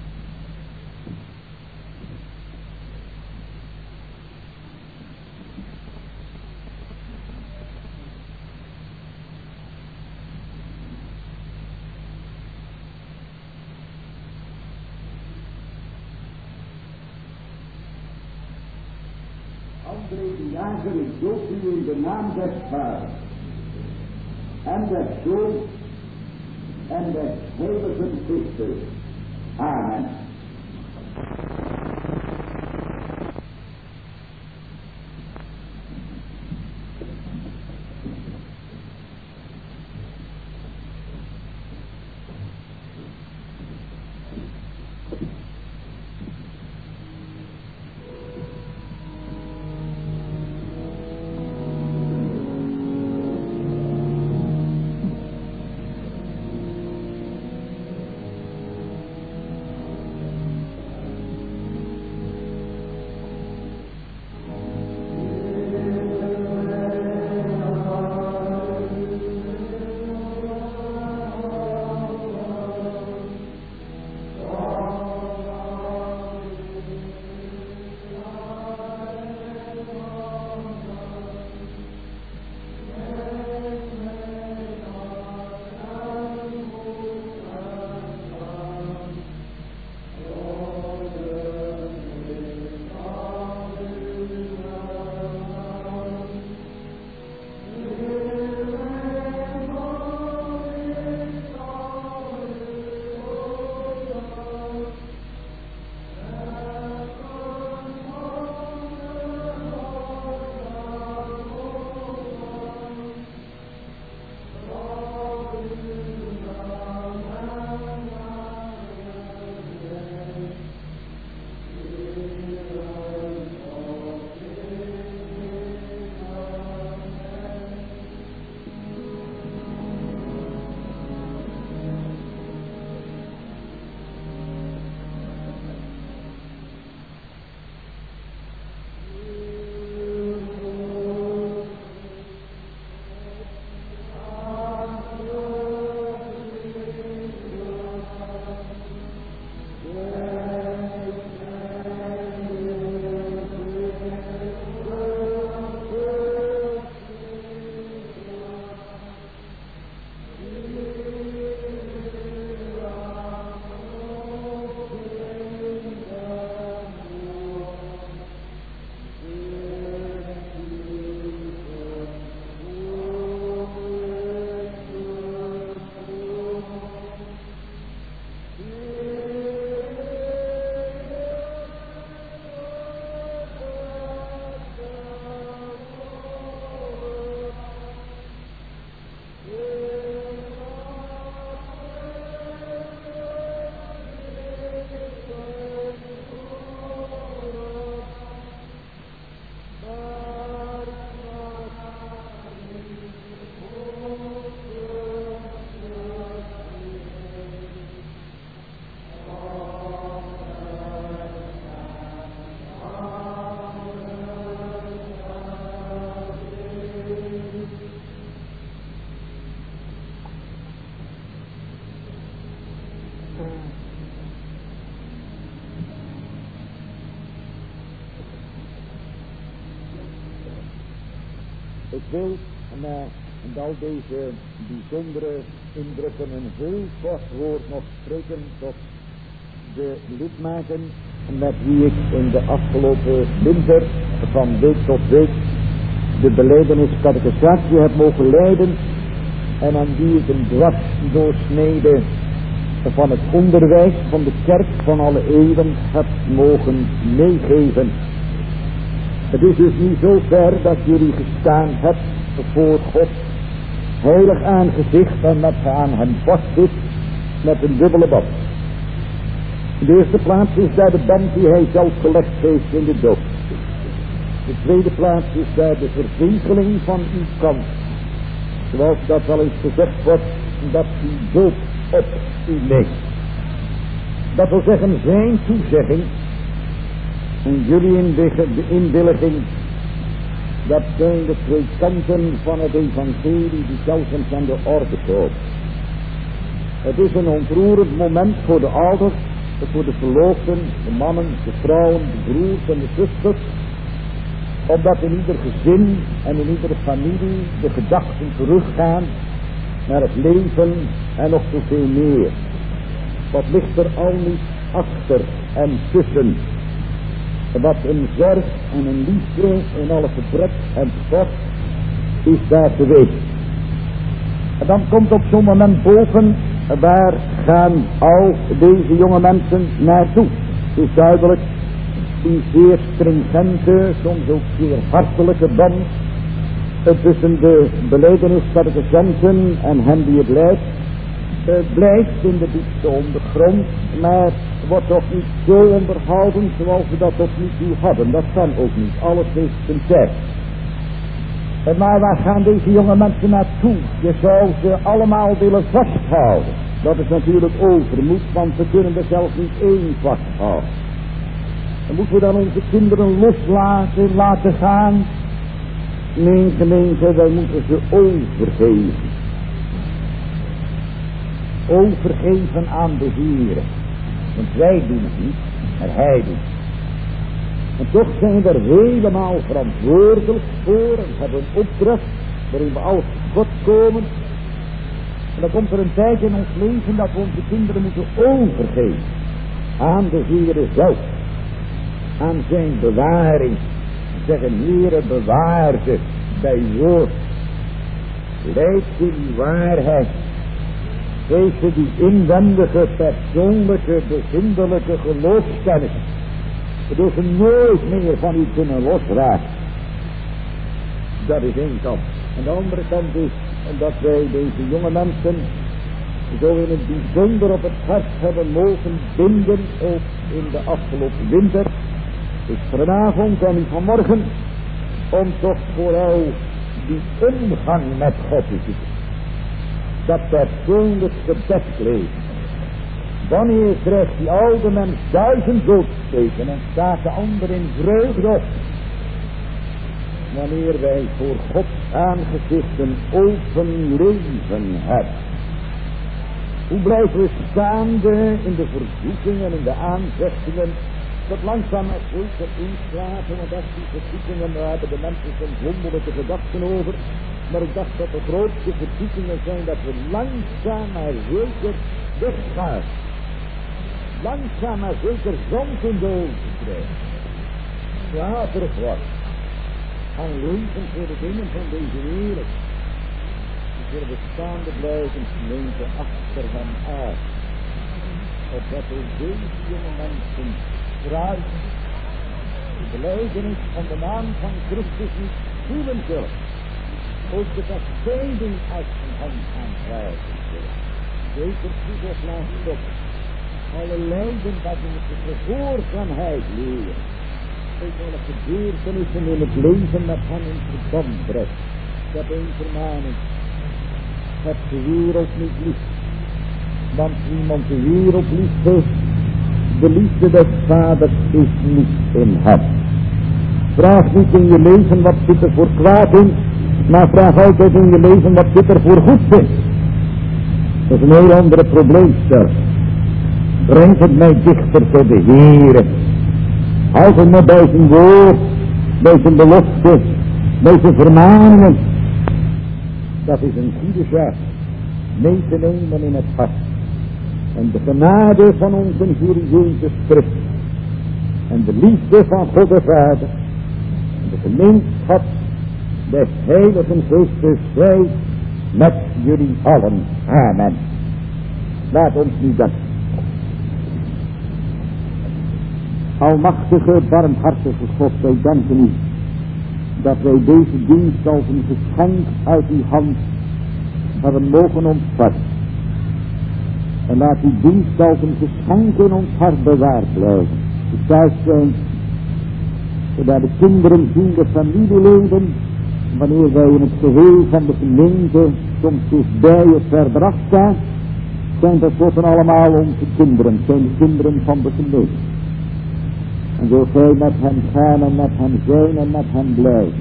André de Jager, ik doop u in de naam des Vaders en des Zoons en des Heiligen Geestes. Amen. Ik wil na al deze bijzondere indrukken een heel kort woord nog spreken tot de lidmaten met wie ik in de afgelopen winter van week tot week de belijdenis catechisatie heb mogen leiden en aan wie ik een dwarsdoorsnede van het onderwijs van de kerk van alle eeuwen heb mogen meegeven. Het is dus niet zo ver dat jullie gestaan hebt voor God, heilig aangezicht en met ge aan hem vast zit met een dubbele band. In de eerste plaats is daar de band die hij zelf gelegd heeft in de dood. De tweede plaats is daar de verzegeling van uw kant. Zoals dat wel eens gezegd wordt, dat uw dood op u ligt. Dat wil zeggen zijn toezegging en jullie inwilliging. Dat zijn de twee kanten van het evangelie die telkens aan de orde komen. Het is een ontroerend moment voor de ouders, voor de verloofden, de mannen, de vrouwen, de broers en de zusters. Omdat in ieder gezin en in iedere familie de gedachten teruggaan naar het leven en nog zoveel meer. Wat ligt er al niet achter en tussen? Wat een zorg en een liefde in alle gebrek en tekort is daar geweest. En dan komt op zo'n moment boven, waar gaan al deze jonge mensen naartoe? Het is duidelijk, die zeer stringente, soms ook zeer hartelijke band tussen de belijdeniscatechisanten en hem die het leidt, blijft in de diepste ondergrond, maar wordt toch niet zo onderhouden zoals we dat tot nu toe hadden. Dat kan ook niet, alles heeft zijn tijd. Maar waar gaan deze jonge mensen naartoe? Je zou ze allemaal willen vasthouden. Dat is natuurlijk overmoed, want we kunnen er zelf niet één vasthouden. Dan moeten we dan onze kinderen loslaten, laten gaan? Nee, gemeente, wij moeten ze overgeven. Overgeven aan de Heer. Want wij doen het niet, maar Hij doet het. En toch zijn we er helemaal verantwoordelijk voor en hebben een opdracht waarin we alles tot God komen. En dan komt er een tijd in ons leven dat we onze kinderen moeten overgeven aan de Heer zelf. Aan zijn bewaring. Zeggen, Heere, bewaar ze bij woord. Leid ze die waarheid. Geef ze die inwendige, persoonlijke, bezindelijke geloofskennis. Waardoor ze nooit meer van u kunnen losraken. Dat is één kant. En de andere kant is dat wij deze jonge mensen zo in het bijzonder op het hart hebben mogen binden, ook in de afgelopen winter. Dus vanavond en vanmorgen, om toch vooral die omgang met God te zoeken. Dat persoonlijk gebedleven. Wanneer krijgt die oude mens duizend doodsteken en staat de ander in vreugde op? Wanneer wij voor Gods aangezicht een open leven hebben. Hoe blijven we staande in de verzoekingen en in de aanvechtingen? Dat langzaam maar zeker inslapen, want dat die verzoekingen, daar hebben de mensen soms wonderlijke gedachten over. Maar ik dacht dat de grootste verzoekingen zijn dat we langzaam maar zeker weggaan. Langzaam maar zeker zand in de ogen krijgen. Waterig wordt. Gaan leven voor de dingen van deze wereld. Die zullen we staande blijven, gemeente achter hem uit. Opdat ook deze jonge mensen kruis de belijdenis van de naam van Christus niet voelen zullen. Ook de kastijding uit van hem gaan krijgen zullen. Zeker toekomst laat op. Alle lijden dat we met de gehoorzaamheid leren. Ook alle gebeurtenissen in het leven met hem in verband brengt. Dat een vermaning. Het de wereld niet lief. Want niemand de wereld lief heeft. De liefde des vaders is niet in hem. Vraag niet in je leven wat zit er voor kwaad in, maar vraag altijd in je leven wat zit er voor goed in. Dat is een heel andere probleemstelling. brengt het mij dichter tot de Heere. Houd het me bij zijn woord, bij zijn belofte, bij zijn vermaningen. Dat is een goede zaak, mee te nemen in het hart. En de genade van onze Heer Jezus Christus en de liefde van God de Vader en de gemeenschap des Heiligen Geestes zij met jullie allen. Amen. Laat ons nu danken. Almachtige, barmhartige God, wij danken u dat wij deze dienst als een geschenk uit uw hand hebben mogen ontvangen. En laat die dienst als een geschenk in ons hart bewaard blijven. Thuis zijn, zodat de kinderen zien de familieleden, wanneer wij in het geheel van de gemeente soms dichtbij of verder af staan, zijn dat tot en allemaal onze kinderen, zijn de kinderen van de gemeente. En wil gij met hen gaan en met hen zijn en met hen blijven.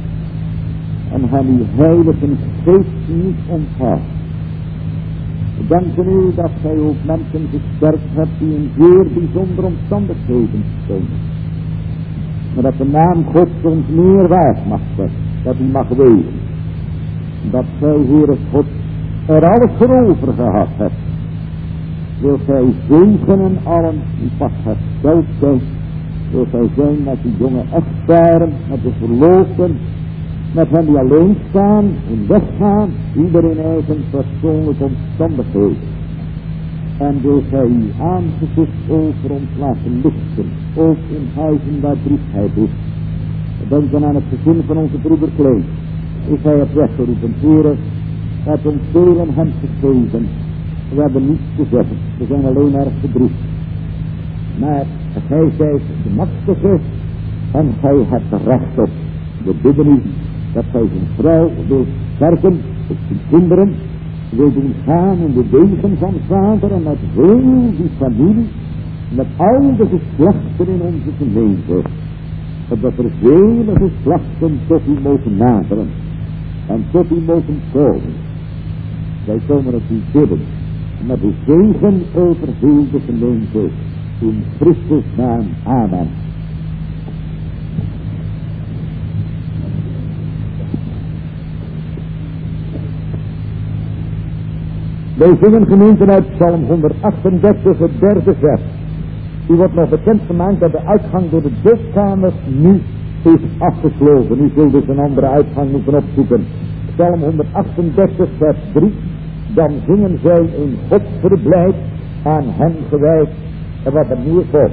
En hen uw heilige geest niet onthouden. We danken u dat gij ook mensen gesterkt hebt die in zeer bijzondere omstandigheden stonden. Maar dat de naam Gods ons meer waard mag zijn. Dat u mag weten. Dat gij, Heere God, er alles voor over gehad hebt. Wil gij zegenen allen die pas hersteld zijn. Wil gij zijn met die jonge echtparen, met de verloofden, met hen die alleen staan, in weggaan, ieder in eigen persoonlijke omstandigheden. En wil gij uw aangezicht over ons laten lichten, ook in huizen waar droefheid is. Denken aan het gezin van onze broeder Klein. Is hij het weggeroepen, Heere, het ons velen hem gegeven. We hebben niets te zeggen, we zijn alleen erg bedroefd. Maar gij zijt de machtige en gij hebt er recht op. We bidden u dat gij zijn vrouw wilt sterken, op zijn kinderen, wil doen gaan in de wegen van vader en met heel die familie, met al de geslachten in onze gemeente, dat er vele geslachten tot u mogen naderen en tot u mogen komen. Wij komen het u bidden, met de zegen over heel de gemeente, in Christus naam. Amen. Wij zingen gemeente uit Psalm honderdachtendertig, het derde vers. U wordt nog bekend gemaakt dat de uitgang door de doopkamer nu is afgesloten. U zult dus een andere uitgang moeten opzoeken. Psalm honderdachtendertig, vers drie. Dan zingen zij in God verblijd, aan hem gewijd. En wat er nu volgt.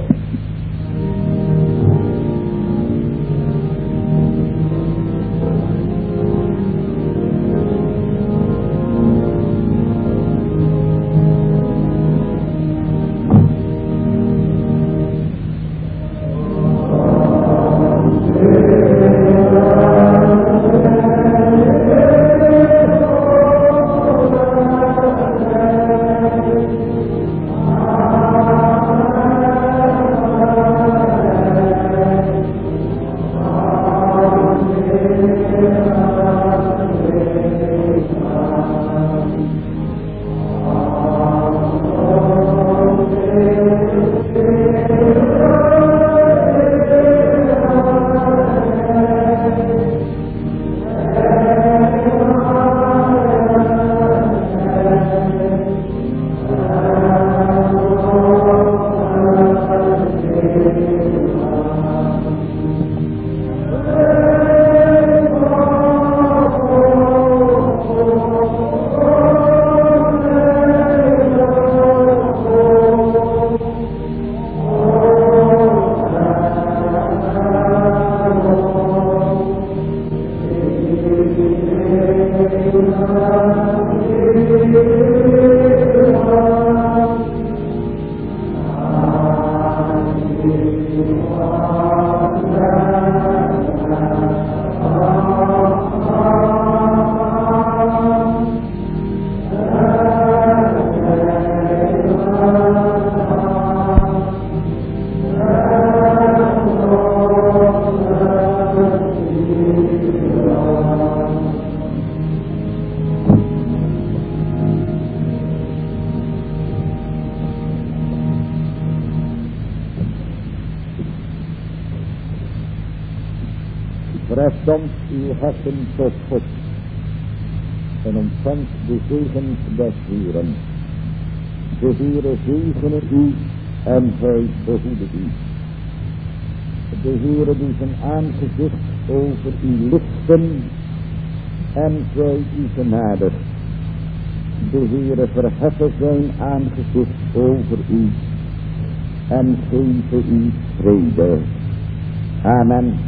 Verstand uw harten tot God en ontvangt de zegen des Heeren. De Heere zegene u en hij behoede u. De Heere die zijn aangezicht over u lichten en zij u genadig. De Heere verheffen zijn aangezicht over u en geven u vrede. Amen.